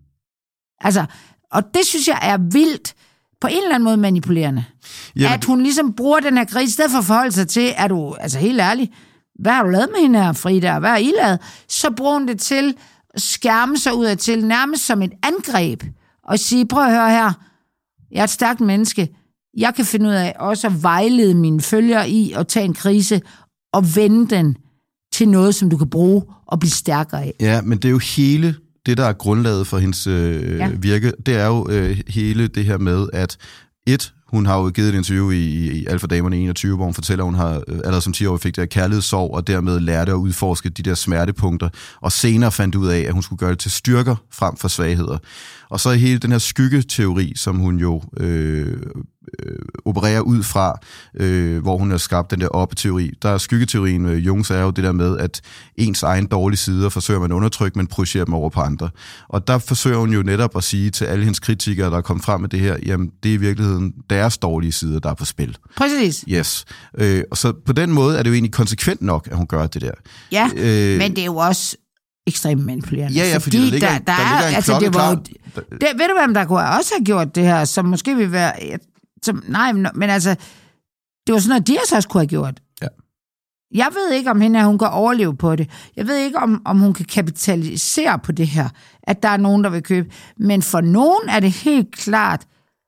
Altså, og det synes jeg er vildt, på en eller anden måde manipulerende. Jamen, at hun ligesom bruger den her krise, i stedet for at forholde sig til, er du, altså helt ærlig, hvad har du lavet med hende her, Frida, hvad har I lavet? Så bruger hun det til at skærme sig ud af til, nærmest som et angreb, og sige, prøv at høre her, jeg er et stærkt menneske, jeg kan finde ud af også at vejlede mine følgere i at tage en krise og vende den til noget, som du kan bruge og blive stærkere af. Ja, men det er jo hele det, der er grundlaget for hendes øh, ja. virke. Det er jo øh, hele det her med, at et, hun har jo givet et interview i, i Alfa Damerne enogtyve, hvor hun fortæller, at hun har øh, allerede som ti-årig fik det her kærlighedssorg, og dermed lærte at udforske de der smertepunkter, og senere fandt ud af, at hun skulle gøre det til styrker frem for svagheder. Og så hele den her skyggeteori, som hun jo øh, øh, opererer ud fra, øh, hvor hun har skabt den der oppe-teori. Der er skyggeteorien med Jungs er jo det der med, at ens egen dårlige sider forsøger man at undertrykke, men projicerer dem over på andre. Og der forsøger hun jo netop at sige til alle hendes kritikere, der er kommet frem med det her, jamen det er i virkeligheden deres dårlige sider, der er på spil. Præcis. Yes. Øh, og så på den måde er det jo egentlig konsekvent nok, at hun gør det der. Ja, øh, men det er jo også ekstremt manipulerende. Ja, ja, fordi, fordi der ligger, der, der, der ligger en altså, klokke klar. Det, ved du, hvem der kunne også have gjort det her, som måske vil være... Som, nej, men, men altså, det var sådan noget, Dias også kunne have gjort. Ja. Jeg ved ikke, om hende, hun kan overleve på det. Jeg ved ikke, om, om hun kan kapitalisere på det her, at der er nogen, der vil købe. Men for nogen er det helt klart,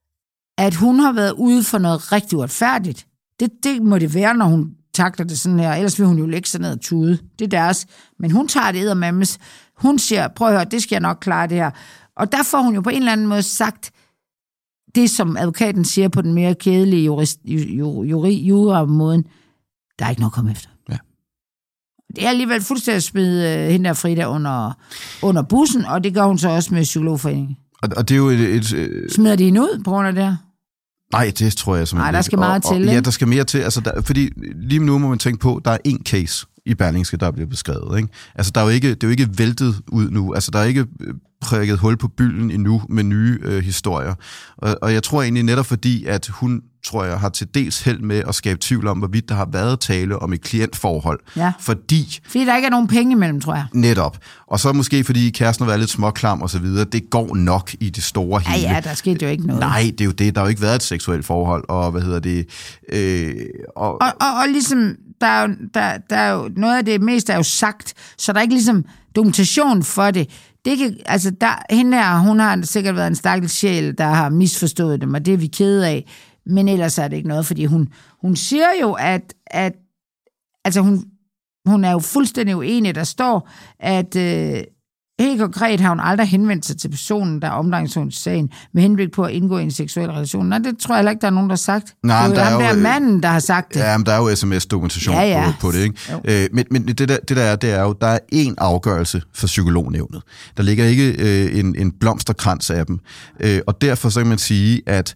at hun har været ude for noget rigtig uretfærdigt. Det, det må det være, når hun takler det sådan her. Ellers vil hun jo lægge sig ned og tude. Det er deres. Men hun tager det eddermammes. Hun siger, prøv at høre, det skal jeg nok klare det her. Og der får hun jo på en eller anden måde sagt, det som advokaten siger på den mere kedelige jurist, juri, jura-måden, der er ikke noget at komme efter. Ja. Det er alligevel fuldstændig at smide uh, hende der Frida under, under bussen, og det gør hun så også med Psykologforeningen. Og, og det er jo et... et, et... Smider de hende ud på grund af det her? Nej, det tror jeg simpelthen Nej, der skal meget og, til, og, Ja, der skal mere til. Altså, der, fordi lige nu må man tænke på, der er én case i Berlingske, der bliver beskrevet. Ikke? Altså, der er jo ikke, det er jo ikke væltet ud nu. Altså, der er ikke prikket hul på bylden endnu med nye øh, historier. Og, og jeg tror egentlig netop fordi, at hun, tror jeg, har til dels held med at skabe tvivl om, hvorvidt der har været tale om et klientforhold. Ja. Fordi... Fordi der ikke er nogen penge imellem, tror jeg. Netop. Og så måske fordi kæresten har været lidt småklam og så videre. Det går nok i det store hele. Ja, ja, der skete jo ikke noget. Nej, det er jo det. Der har jo ikke været et seksuelt forhold, og hvad hedder det... Øh, og, og, og, og ligesom, der er, jo, der, der er jo noget af det meste er jo sagt, så der er ikke ligesom dokumentation for det. Det kan, altså der, hende her, hun har sikkert været en stakkels sjæl, der har misforstået dem, og det er vi kede af. Men ellers er det ikke noget, fordi hun, hun siger jo, at, at altså hun, hun er jo fuldstændig uenig, der står, at, øh, helt konkret har hun aldrig henvendt sig til personen, der er omdrejningspunktssagen, med henblik på at indgå i en seksuel relation. Nej, det tror jeg heller ikke, der er nogen, der har sagt. Nej, det er jo ham der der jo, manden, der har sagt det. Ja, men der er jo sms-dokumentation ja, ja. På, på det, ikke? Øh, men men det, der, det der er, det er jo, der er én afgørelse for psykolognævnet. Der ligger ikke øh, en, en blomsterkrans af dem. Øh, og derfor så kan man sige, at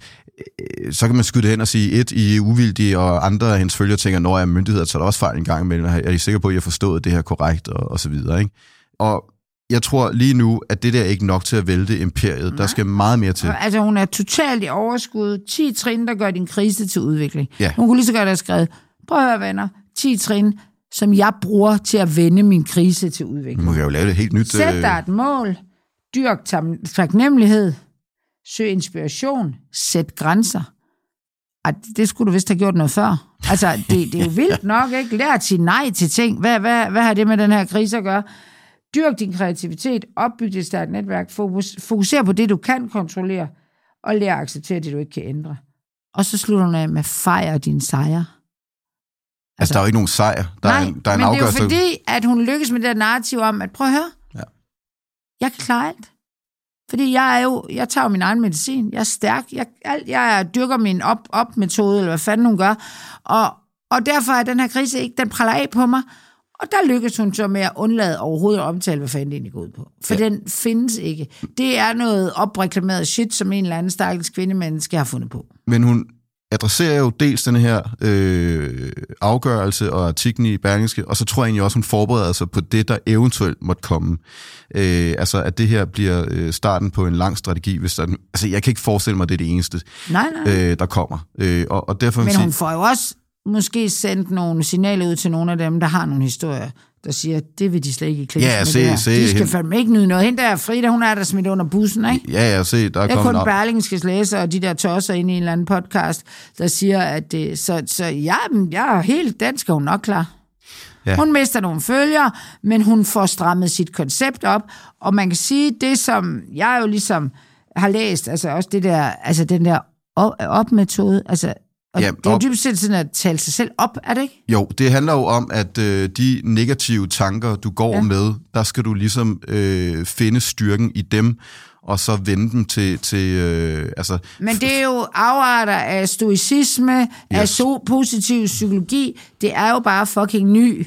så kan man skyde hen og sige, et, I er uvildige, og andre af hendes følgere tænker, når jeg er myndigheder, så er der også fejl en gang imellem. Er I sikre på, at I har forstået det her korrekt, og, og så videre, ikke? Og jeg tror lige nu, at det der er ikke nok til at vælte imperiet. Nej. Der skal meget mere til. Altså, hun er totalt i overskud. ti trin, der gør din krise til udvikling. Ja. Hun kunne lige så godt have skrevet, prøv at høre, venner, ti trin, som jeg bruger til at vende min krise til udvikling. Man kan jo lave det helt nyt. Sæt dig et mål. Dyrk taknemmelighed. Søg inspiration. Sæt grænser. Ej, det skulle du vist have gjort noget før. Altså, det, det er jo vildt nok, ikke? Lær at sige nej til ting. Hvad, hvad, hvad har det med den her krise at gøre? Dyrk din kreativitet, opbyg dit stærkt netværk, fokus, fokuser på det, du kan kontrollere, og lær at acceptere det, du ikke kan ændre. Og så slutter hun af med fejre din sejre. Altså, altså, der er jo ikke nogen sejr. Der nej, er en, der er en men afgørelse. Det er jo fordi, at hun lykkes med det der narrativ om, at prøv at høre, ja. jeg kan klare alt. Fordi jeg er jo, jeg tager jo min egen medicin, jeg er stærk, jeg, alt, jeg dyrker min op-op-metode, eller hvad fanden hun gør, og, og derfor er den her krise ikke, den praller af på mig. Og der lykkes hun så med at undlade overhovedet at omtale, hvad fanden det egentlig går ud på. For ja. Den findes ikke. Det er noget opreklameret shit, som en eller anden stakkels kvindemenneske har fundet på. Men hun adresserer jo dels den her øh, afgørelse og artiklen i Berlingske, og så tror jeg egentlig også, hun forbereder sig på det, der eventuelt måtte komme. Øh, altså, at det her bliver øh, starten på en lang strategi. Hvis der, altså, jeg kan ikke forestille mig, at det er det eneste, nej, nej. Øh, der kommer. Øh, og, og derfor, Men hun får jo også måske sendt nogle signaler ud til nogle af dem, der har nogle historier, der siger, det vil de slet ikke i klins ja, med se, det her. Se, de skal fandme ikke nyde noget. Hende der Frida, hun er der smidt under bussen, ikke? Ja, ja, se, der er det er kommet kun op. Berlingskes læser og de der tosser inde i en eller anden podcast, der siger, at det, så, så ja, jeg er helt, den skal hun nok klar. Ja. Hun mister nogle følgere, men hun får strammet sit koncept op, og man kan sige, det som jeg jo ligesom har læst, altså også det der, altså den der op-metode, altså og ja, det er jo dybest set sådan at tale sig selv op, er det ikke? Jo, det handler jo om, at øh, de negative tanker, du går ja. med, der skal du ligesom øh, finde styrken i dem, og så vende dem til... til øh, altså, Men det er jo afarter af stoicisme, yes. af so- positiv psykologi. Det er jo bare fucking ny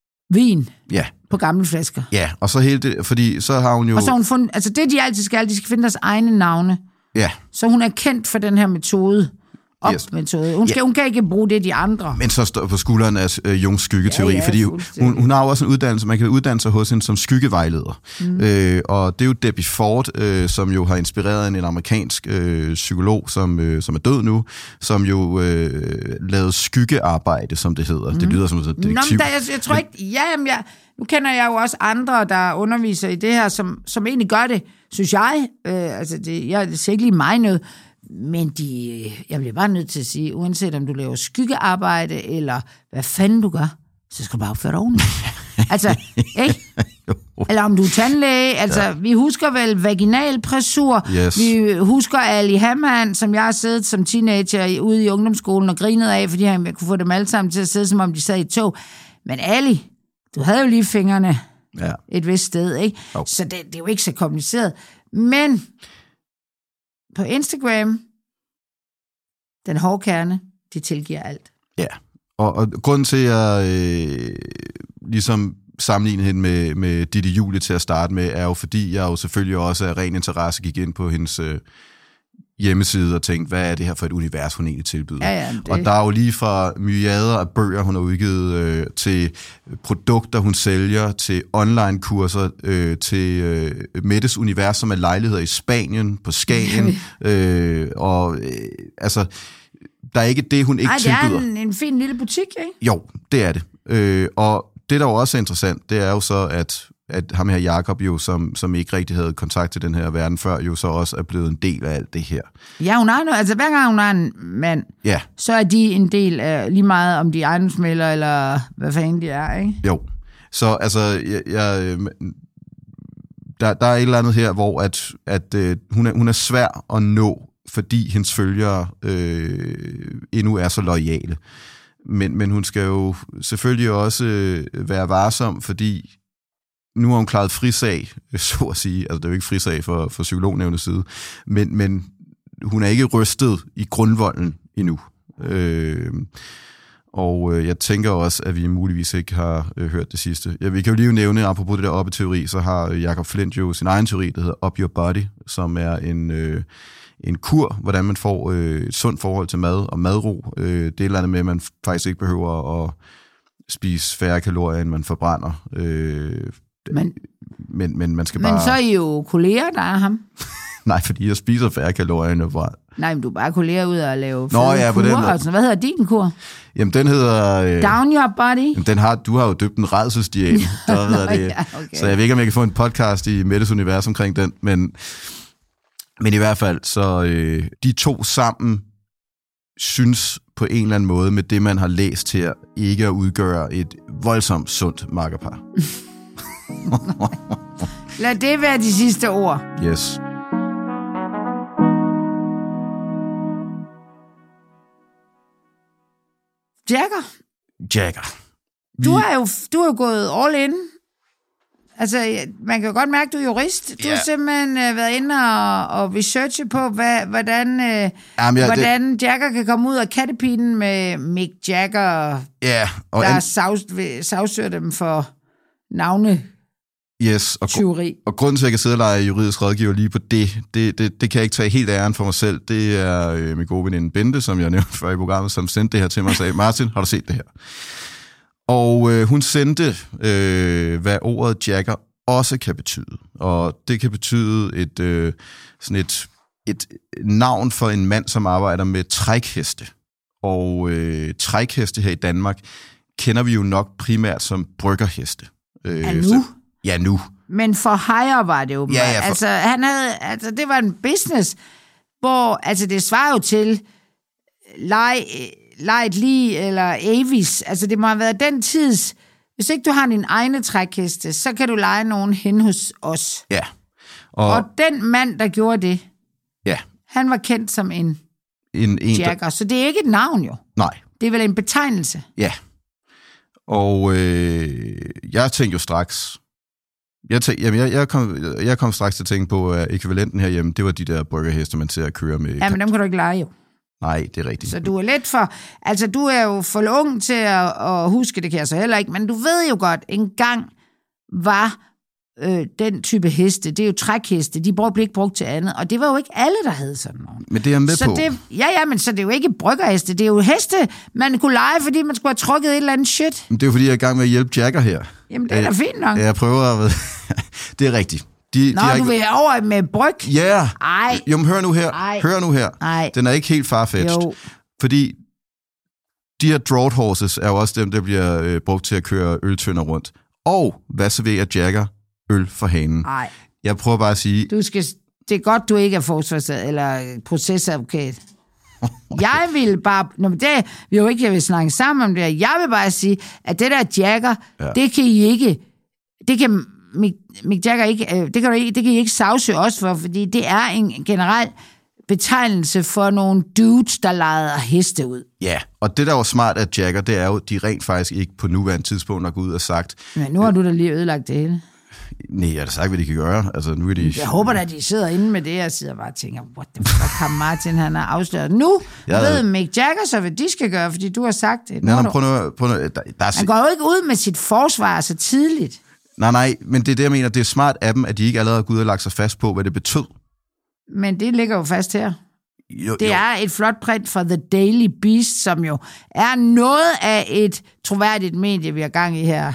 vin ja. på gamle flasker. Ja, og så hele det, fordi så har hun jo... Og så har hun fundet... Altså det, de altid skal, de skal finde deres egne navne. Ja. Så hun er kendt for den her metode. Op-metode. Hun, skal, ja. hun kan ikke bruge det, de andre. Men så står på skulderen af uh, Jungs skyggeteori, ja, ja, fordi hun, hun har jo også en uddannelse, man kan uddanne sig hos hende som skyggevejleder. Mm. Øh, og det er jo Debbie Ford, øh, som jo har inspireret en, en amerikansk øh, psykolog, som, øh, som er død nu, som jo øh, lavede skyggearbejde, som det hedder. Mm. Det lyder som et detektiv. Nå, men der, jeg, jeg tror ikke... Ja, jamen, jeg, nu kender jeg jo også andre, der underviser i det her, som, som egentlig gør det, synes jeg. Øh, altså, det, jeg siger ikke lige mig noget, men de, jeg bliver bare nødt til at sige, uanset om du laver skyggearbejde, eller hvad fanden du gør, så skal du bare opføre dig ordentligt. Altså, ikke? Eller om du er tandlæge, altså, ja. Vi husker vel vaginalpressur, yes. Vi husker Ali Hamann, som jeg har siddet som teenager ude i ungdomsskolen og grinet af, fordi jeg kunne få dem alle sammen til at sidde, som om de sad i et tog. Men Ali, du havde jo lige fingrene ja. et vist sted, ikke? Oh. Så det, det er jo ikke så kompliceret. Men på Instagram, den hårde kerne, de tilgiver alt. Ja, og, og grunden til, at jeg øh, ligesom sammenligne hende med, med Ditte Julie til at starte med, er jo fordi, jeg jo selvfølgelig også af ren interesse gik ind på hendes øh, hjemmeside og tænkte, hvad er det her for et univers, hun egentlig tilbyder? Ja, ja, det... Og der er jo lige fra myriader af bøger, hun har udgivet, øh, til produkter, hun sælger, til online-kurser, øh, til øh, Mettes univers, som er lejligheder i Spanien, på Skagen, øh, og øh, altså, der er ikke det, hun ikke Ej, tilbyder. det er en, en fin lille butik, ikke? Jo, det er det. Øh, og det, der jo også er interessant, det er jo så, at, at ham her Jakob jo, som, som ikke rigtig havde kontakt til den her verden før, jo så også er blevet en del af alt det her. Ja, hun har noget. Altså, hver gang hun har en mand, ja. så er de en del af lige meget, om de er ejendomsmæglere, eller hvad fanden de er, ikke? Jo. Så altså, jeg, jeg, der, der er et eller andet her, hvor at, at, uh, hun, er, hun er svær at nå, fordi hendes følgere øh, endnu er så loyale. Men, men hun skal jo selvfølgelig også være varsom, fordi nu har hun klaret frisag, så at sige. Altså, det er jo ikke frisag for, for psykolognævnets side. Men, men hun er ikke rystet i grundvolden endnu. Øh, og øh, jeg tænker også, at vi muligvis ikke har øh, hørt det sidste. Ja, vi kan jo lige nævne, apropos det der oppe-teori, så har Jakob Flint jo sin egen teori, der hedder Up Your Body, som er en... Øh, en kur, hvordan man får øh, et sundt forhold til mad og madro. Øh, det er et eller andet med, at man faktisk ikke behøver at spise færre kalorier, end man forbrænder. Øh, men, men, men man skal men bare... Men så er I jo kolleger, der er ham. Nej, fordi jeg spiser færre kalorier, end jeg forbrænder. Nej, men du er bare kolleger ud og lave Nå, ja, kur. Og sådan. Hvad hedder din kur? Jamen, den hedder... Øh, Down Your Body? Jamen, den har, du har jo døbt en rædselsdiæt. Nå, det, ja, okay. Så jeg ved ikke, om jeg kan få en podcast i Mettes Univers omkring den, men... Men i hvert fald, så øh, de to sammen synes på en eller anden måde, med det, man har læst her, ikke at udgøre et voldsomt sundt makkerpar. Lad det være de sidste ord. Yes. Jagger. Jagger. Vi... Du har jo du har jo gået all in. Altså, man kan godt mærke, at du er jurist. Du yeah. har simpelthen uh, været inde og, og researche på, hvad, hvordan, uh, Jamen, ja, hvordan det... Jagger kan komme ud af kattepinen med Mick Jagger, yeah, og der an... sags, sagsøger dem for navne. Yes, og, gr- og grunden til, at jeg kan sidde og lege juridisk rådgiver lige på det, det, det, det kan jeg ikke tage helt æren for mig selv. Det er øh, min gode veninde Bente, som jeg nævnte før i programmet, som sendte det her til mig og sagde, Martin, har du set det her? Og øh, hun sendte, øh, hvad ordet Jagger også kan betyde. Og det kan betyde et, øh, sådan et, et navn for en mand, som arbejder med trækheste. Og øh, trækheste her i Danmark kender vi jo nok primært som bryggerheste. Øh, ja, nu? Så, ja, nu. Men for hire var det jo. Ja, ja, for... altså, han havde, altså, det var en business, hvor altså, det svarer jo til lege... Light Lee eller Avis. Altså, det må have været den tids... Hvis ikke du har din egne trækheste, så kan du lege nogen hen hos os. Ja. Og, og den mand, der gjorde det, ja. han var kendt som en, en, en Jagger. Der... Så det er ikke et navn, jo. Nej. Det er vel en betegnelse. Ja. Og øh, jeg tænkte jo straks... Jeg, tænkte, jamen, jeg, jeg, kom, jeg kom straks til at tænke på, at ekvivalenten herhjemme, det var de der bryggerheste, man ser at køre med. Ja, men dem kan du ikke lege, jo. Nej, det er rigtigt. Så du er lidt for... Altså, du er jo for ung til at, at huske, det kan jeg så heller ikke, men du ved jo godt, en gang var øh, den type heste, det er jo trækheste, de blev ikke brugt til andet, og det var jo ikke alle, der havde sådan noget. Men det er jeg med så på. Det, ja, ja, men så det er jo ikke bryggerheste, det er jo heste, man kunne lege, fordi man skulle have trukket et eller andet shit. Men det er jo fordi, jeg er i gang med at hjælpe Jagger her. Jamen, det er da fint nok. Jeg prøver at... Det er rigtigt. De, Nå, de du ikke... vil over med bryg? Ja. Yeah. Ej. Jo, men hør nu her. Ej. Hør nu her. Ej. Den er ikke helt farfetched. Jo. Fordi de her draught horses er jo også dem, der bliver øh, brugt til at køre øltønder rundt. Og hvad så ved at Jagger øl for hanen? Nej. Jeg prøver bare at sige... Du skal, det er godt, du ikke er forsvarsadvokat eller procesadvokat. Jeg vil bare... Nå, men det, vi jo ikke vil snakke sammen om det her. Jeg vil bare sige, at det der Jagger, ja. det kan I ikke... Det kan Mick, Mick Jagger ikke... Det kan, ikke, det kan I ikke sagsøge os for, fordi det er en generel betegnelse for nogle dudes, der lader heste ud. Ja, og det der var smart af Jagger, det er jo, de rent faktisk ikke på nuværende tidspunkt har gået ud og sagt... Men nu har du da lige ødelagt det hele. Nej, jeg har da sagt, hvad de kan gøre. Altså, nu er de... Jeg håber da, de sidder inde med det, og sidder bare og tænker, what the fuck har Martin, han har afsløret. Nu jeg ved Mick Jagger så, hvad de skal gøre, fordi du har sagt det. Nej, nej, prøv nu, prøv nu, der, der er... Han går jo ikke ud med sit forsvar så tidligt. Nej, nej, men det er det, jeg mener, det er smart af dem, at de ikke allerede har gået ud og lagt sig fast på, hvad det betød. Men det ligger jo fast her. Jo, det jo. er et flot print fra The Daily Beast, som jo er noget af et troværdigt medie, vi har gang i her.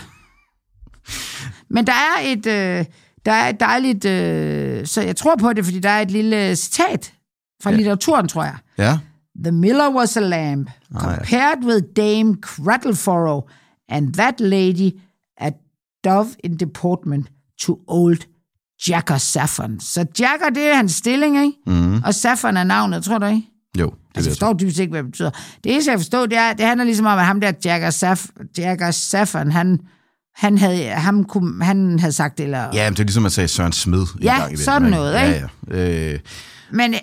Men der er et, øh, der er et dejligt... Øh, så jeg tror på det, fordi der er et lille citat fra ja. litteraturen, tror jeg. Ja. The miller was a lamb, compared ah, ja. with Dame Cradlefurrow, and that lady a dove in deportment to old Jagger Saffron. Så Jagger, det er hans stilling, ikke? Mm. Og Saffron er navnet, tror du ikke? Jo, det altså, jeg forstår dybest ikke, hvad det betyder. Det eneste, jeg forstår, det er, det handler ligesom om, at ham der Jagger, Saff- Jagger Saffron, han, han, havde, ham kunne, han havde sagt det, eller... Ja, men det er ligesom at sige Søren Smed. Ja, gang i sådan den, noget, ikke? Ja, ja. Øh... Men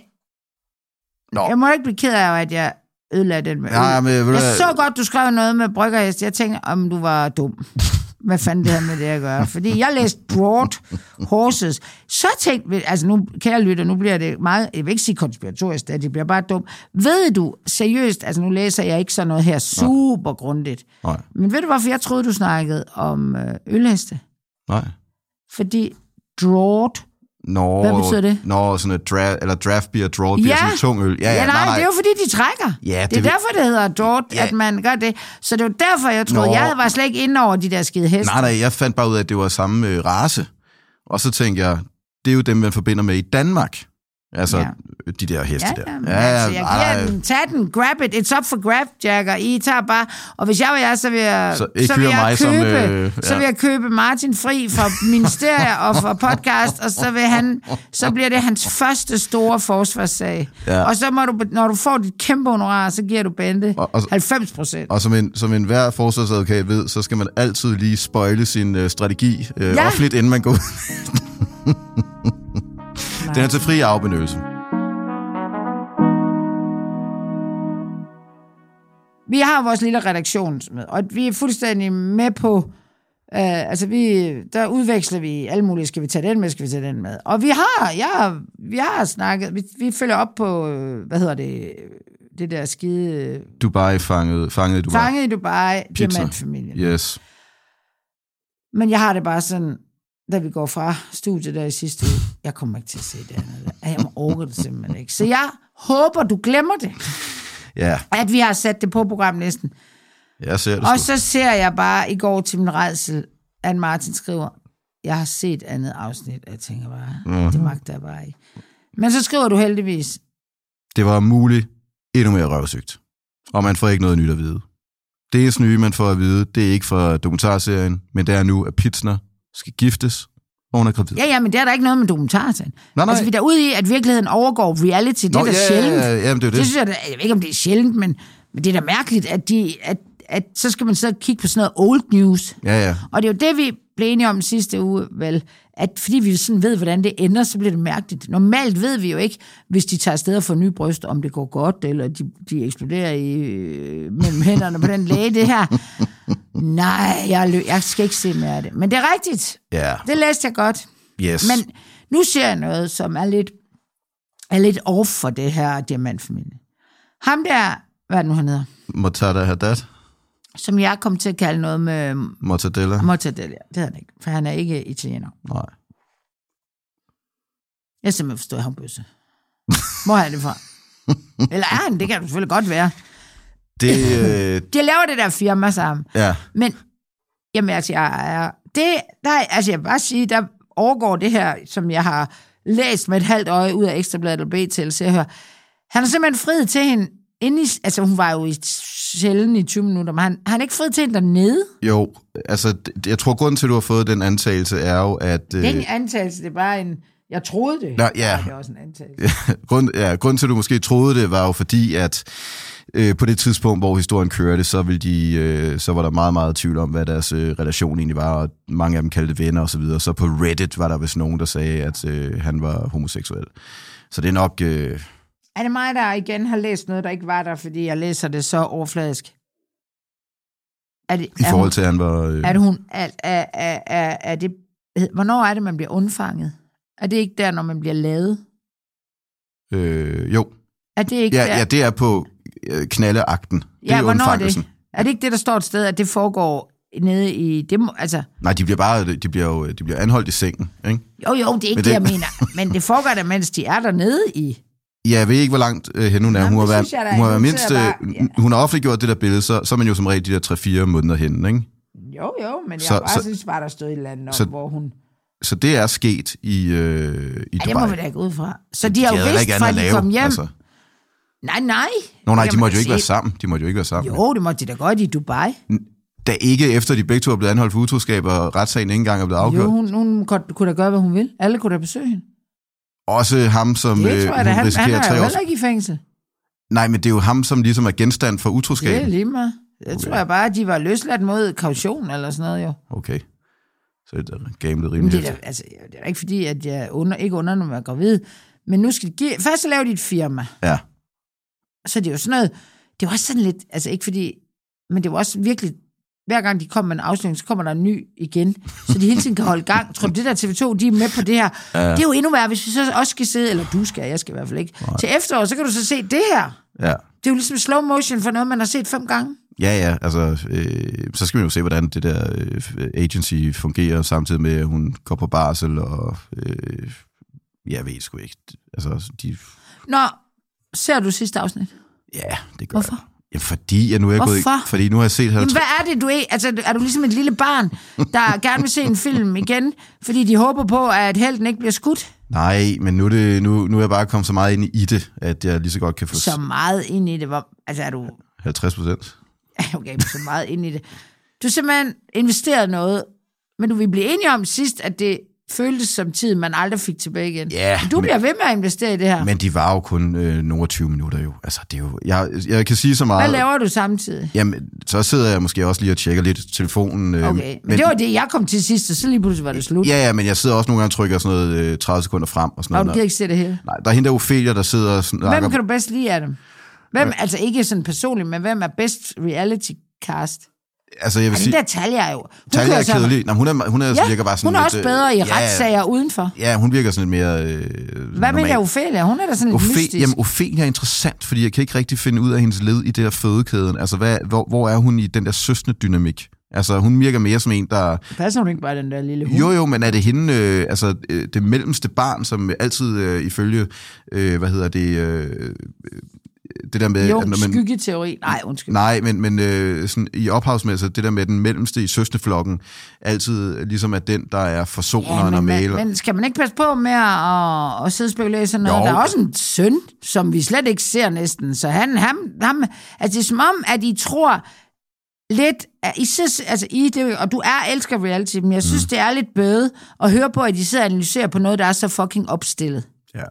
Nå. jeg må ikke blive ked af, at jeg ødelagde den med ja, men, jeg, jeg så godt, du skrev noget med bryggerhest. Jeg tænkte, om du var dum. hvad fanden det her med det at gøre. Fordi jeg læste Draught Horses. Så tænkte vi, altså nu, kære lytter, nu bliver det meget, jeg vil ikke sige konspiratorisk, det bliver bare dumt. Ved du, seriøst, altså nu læser jeg ikke sådan noget her super grundigt. Nej. Men ved du, hvorfor jeg troede, du snakkede om øh, ølheste? Nej. Fordi Draught, Nå, hvad betyder det? Nå, sådan et draft, eller draft beer, draft beer, ja. sådan en tung øl. Ja, ja, ja nej, nej, nej, det er jo fordi, de trækker. Ja, det, det er derfor, det hedder draft, ja. at man gør det. Så det var derfor, jeg troede, Nå. jeg var slet ikke inde over de der skide heste. Nej, nej, jeg fandt bare ud af, at det var samme øh, race. Og så tænkte jeg, det er jo dem, man forbinder med i Danmark. Altså, ja. de der heste ja, der. Ja, ja, altså, jeg giver den, tag den, grab it, it's up for grab, Jack, og I tager bare, og hvis jeg var jeg, så vil jeg, så, så vil jeg, købe, som, øh, ja. så vil jeg købe Martin fri fra ministerier og fra podcast, og så vil han, så bliver det hans første store forsvarssag. Ja. Og så må du, når du får dit kæmpe honorar, så giver du Bente og, og, halvfems procent. Og som en, som en hver forsvarsadvokat ved, så skal man altid lige spoile sin øh, strategi øh, ja. offentligt, inden man går ud. Den er til fri afbenyttelse. Vi har vores lille redaktionsmøde, og vi er fuldstændig med på, øh, altså vi, der udveksler vi alle mulige, skal vi tage den med, skal vi tage den med. Og vi har, ja, vi har snakket, vi, vi følger op på, hvad hedder det, det der skide... Dubai, fanget, fanget i Dubai. Fanget i Dubai, diamantfamilien. Yes. Men jeg har det bare sådan, da vi går fra studiet der i sidste uge, jeg kommer ikke til at se det andet. Jeg orker det simpelthen ikke. Så jeg håber, du glemmer det. Ja. At vi har sat det på programlisten. Jeg ser det. Og så ser jeg bare i går til min rædsel, at Martin skriver, jeg har set andet afsnit, og jeg tænker bare, mm. det magter jeg bare ikke. Men så skriver du heldigvis. Det var muligt endnu mere røvsygt. Og man får ikke noget nyt at vide. Det eneste nye, man får at vide, det er ikke fra dokumentarserien, men det er nu, at Pitsner skal giftes, og hun er gravid. Ja, ja, men det er der ikke noget med dokumentarserien. Nej, nej. Altså, vi er derude i, at virkeligheden overgår reality. Det Nå, er da ja, sjældent. Ja, ja, det, er det. det synes jeg, jeg ved ikke, om det er sjældent, men, men det er da mærkeligt, at, de, at, at så skal man så kigge på sådan noget old news. Ja, ja. Og det er jo det, vi blev enige om sidste uge, vel, at fordi vi sådan ved, hvordan det ender, så bliver det mærkeligt. Normalt ved vi jo ikke, hvis de tager afsted for nye bryster, om det går godt, eller de, de eksploderer i, øh, mellem hænderne på den læge, det her. Nej, jeg, lø- jeg skal ikke se mere af det. Men det er rigtigt. Ja. Det læste jeg godt. Yes. Men nu ser jeg noget, som er lidt, er lidt off for det her diamantfamilie. Ham der, hvad er det nu, han hedder? Mortada Haddad. Som jeg kom til at kalde noget med... Mortadella. Mortadella, det hedder han ikke, for han er ikke italiener. Nej. Jeg simpelthen forstår, at han er bøsse. Hvor er det fra? Eller er han? Det kan det selvfølgelig godt være. Det, øh... De laver det der firma sammen. Ja. Men, jamen altså, jeg er... Det, der, altså, jeg vil bare sige, der overgår det her, som jeg har læst med et halvt øje ud af Ekstrabladet og B T, så jeg hører, han har simpelthen friet til hende, inde i, altså hun var jo i sjældent i tyve minutter, men han har han ikke friet til hende dernede? Jo, altså, jeg tror, grunden til, at du har fået den antagelse, er jo, at... Det er en antagelse, det er bare en... Jeg troede det. Nå, ja. Nej, det er også en antagelse. Ja, grund, ja, grunden til, at du måske troede det, var jo fordi, at øh, på det tidspunkt, hvor historien kørte, så, ville de, øh, så var der meget, meget tvivl om, hvad deres øh, relation egentlig var, og mange af dem kaldte venner osv. Så, så på Reddit var der vist nogen, der sagde, at øh, han var homoseksuel. Så det er nok... Øh... Er det mig, der igen har læst noget, der ikke var der, fordi jeg læser det så overfladisk? Er det, I er forhold hun, til, at han var... Øh... Er det hun... Er, er, er, er, er det, hvornår er det, man bliver undfanget? Er det ikke der, når man bliver lavet? Øh, jo. Er det ikke ja, der? Ja, det er på øh, knaldeakten. Det ja, er hvornår er det? Er det ikke det, der står et sted, at det foregår nede i... Det må, altså... Nej, de bliver bare de bliver jo, de bliver anholdt i sengen, ikke? Jo, jo, det er ikke men det, det, jeg mener. Men det foregår der, mens de er dernede i... Ja, jeg ved ikke, hvor langt øh, hen hun er. Jamen, hun har været, jeg, hun har været mindst... bare, ja. Hun har offentliggjort det der billede, så, så er man jo som regel de der tre fire måneder henne, ikke? Jo, jo, men jeg så, bare så, synes bare, der stod et eller andet om, så, hvor hun... Så det er sket i, øh, i Dubai. Ja, det må vi da ikke ud fra. Så de har de jo vidst, fra de kom hjem... Altså. Nej, nej. Nå nej, de måtte jo ikke se. være sammen. De måtte jo ikke være sammen. Jo, det måtte de da godt i Dubai. Da ikke efter de begge to er blevet anholdt for utroskab, og retssagen ikke engang er blevet afgjort. Jo, hun, hun kunne da gøre, hvad hun vil. Alle kunne da besøge hende. Også ham, som det tror jeg, hun han, risikerer han tre år. Han er jo heller ikke i fængsel. Nej, men det er jo ham, som ligesom er genstand for utroskab. Det er lige meget. Jeg okay. tror jeg bare, at de var løsladt mod kaution eller sådan noget, jo. Okay. Så det er gamet rimelig. Det er, da, altså, det er da ikke fordi, at jeg under, ikke under at være gravid. Men nu skal de give... Først så laver de et firma. Ja. Så det er jo sådan noget... Det var også sådan lidt... Altså ikke fordi... Men det var også virkelig hver gang de kommer med en afsløring, så kommer der en ny igen, så de hele tiden kan holde gang. Tror du, det der T V to, de er med på det her? Ja. Det er jo endnu værre, hvis vi så også skal sidde, eller du skal, jeg skal i hvert fald ikke, Nej. til efterår, så kan du så se det her. Ja. Det er jo ligesom slow motion for noget, man har set fem gange. Ja, ja, altså, øh, så skal vi jo se, hvordan det der øh, agency fungerer, samtidig med, at hun går på barsel, og øh, jeg ved sgu ikke, altså, de... Nå, ser du sidste afsnit? Ja, det gør Hvorfor? jeg. Ja, fordi jeg nu er Hvorfor? gået, fordi nu har jeg set... Jamen, hvad er det, du er? Altså, er du ligesom et lille barn, der gerne vil se en film igen, fordi de håber på, at helten ikke bliver skudt? Nej, men nu er, det, nu, nu er jeg bare kommet så meget ind i det, at jeg lige så godt kan få... Så meget ind i det? Hvor, altså, er du... halvtreds procent. Okay, så meget ind i det. Du har simpelthen investeret noget, men du vil blive enige om sidst, at det føltes som tid, man aldrig fik tilbage igen. Ja, du bliver men, ved med at investere i det her. Men de var jo kun øh, nogle tyve minutter jo. Altså, det er jo jeg, jeg kan sige så meget... Hvad laver du samtidig? Jamen, så sidder jeg måske også lige og tjekker lidt telefonen. Øh, okay, men, men det var det, jeg kom til sidst, og så lige pludselig var det slut. Ja, ja, men jeg sidder også nogle gange og trykker sådan noget øh, tredive sekunder frem. Og sådan og noget. du kan ikke se det hele? Nej, der er hende der Ophelia, der sidder og snakker... Hvem kan du bedst lide af dem? Hvem, ja. Altså ikke sådan personligt, men hvem er bedst reality cast? Altså, jeg vil ja, sige... den der Talja er jo... Talja er kedelig. Nej, hun er, hun er, ja, virker bare sådan hun er lidt, også bedre i ja, retssager udenfor. Ja, hun virker sådan lidt mere... Øh, Hvad mener Ophelia? Hun er da sådan lidt Ophe- mystisk. Jamen, Ophelia er interessant, fordi jeg kan ikke rigtig finde ud af hendes led i det der fødekæden. Altså, hvad, hvor, hvor er hun i den der søskende dynamik? Altså, hun virker mere som en, der... Passer hun ikke bare den der lille hund? Jo, jo, men er det hende, øh, altså øh, det mellemste barn, som altid øh, ifølge, øh, hvad hedder det... Øh, det der med... Jo, at man, skyggeteori. Nej, undskyld. Nej, men, men øh, sådan, i ophavsmæssigt, det der med den mellemste i søskendeflokken, altid ligesom er den, der er forsoneren ja, og maler. Men skal man ikke passe på med at, at sidde og spekulere sådan noget? Jo. Der er også en søn, som vi slet ikke ser næsten, så han, ham, ham, altså det er som om, at I tror lidt, at I, altså I det, og du er elsker reality, men jeg synes, mm. det er lidt bøde at høre på, at I sidder og analyserer på noget, der er så fucking opstillet. Ja.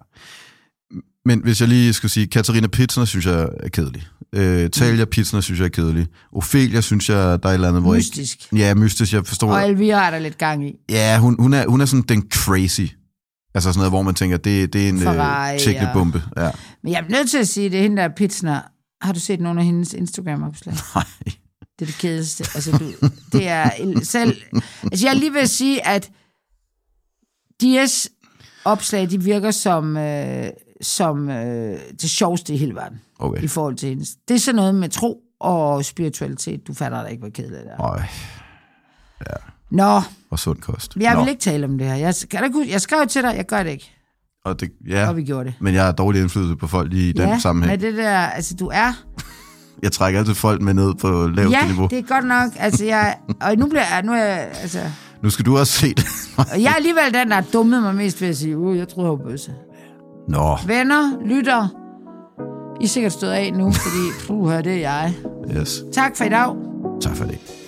Men hvis jeg lige skulle sige, Katarina Pitsner synes jeg er kedelig. Øh, Talja Pitsner synes jeg er kedelig. Ophelia synes jeg, der er et eller andet, hvor mystisk. Ikke, ja, mystisk, jeg forstår. Og Elvira er der lidt gang i. Ja, hun, hun, er, hun er sådan den crazy. Altså sådan noget, hvor man tænker, det, det er en Ferrari, øh, tjekkebombe. Ja. Men jeg er nødt til at sige, det er hende der Pitsner. Har du set nogle af hendes Instagram-opslag? Nej. Det er det kedeligste. Altså, du, det er selv... Altså, jeg er lige ved at sige, at Dias opslag, de virker som... Øh, som øh, det sjoveste i hele verden, okay. I forhold til hendes. Det er sådan noget med tro og spiritualitet. Du fatter da ikke, hvor kedeligt det er. Øj. Ja. Nå. Og sund kost. Jeg Nå. vil ikke tale om det her. Jeg, jeg skrev til dig, jeg gør det ikke. Og, det, ja, og vi gjorde det. Men jeg har dårlig indflydelse på folk i den ja, sammenhæng. Ja, det der, altså du er... Jeg trækker altid folk med ned på laveste ja, niveau. Ja, det er godt nok. Altså jeg... Og nu bliver jeg... Nu, er jeg, altså, nu skal du også se det. Og jeg er alligevel den, der har dummet mig mest ved at sige, uh, jeg troede, jeg var bøsse. Nå. Venner, lytter, I er sikkert stået af nu, fordi puh, det er jeg. Yes. Tak for i dag. Tak for det.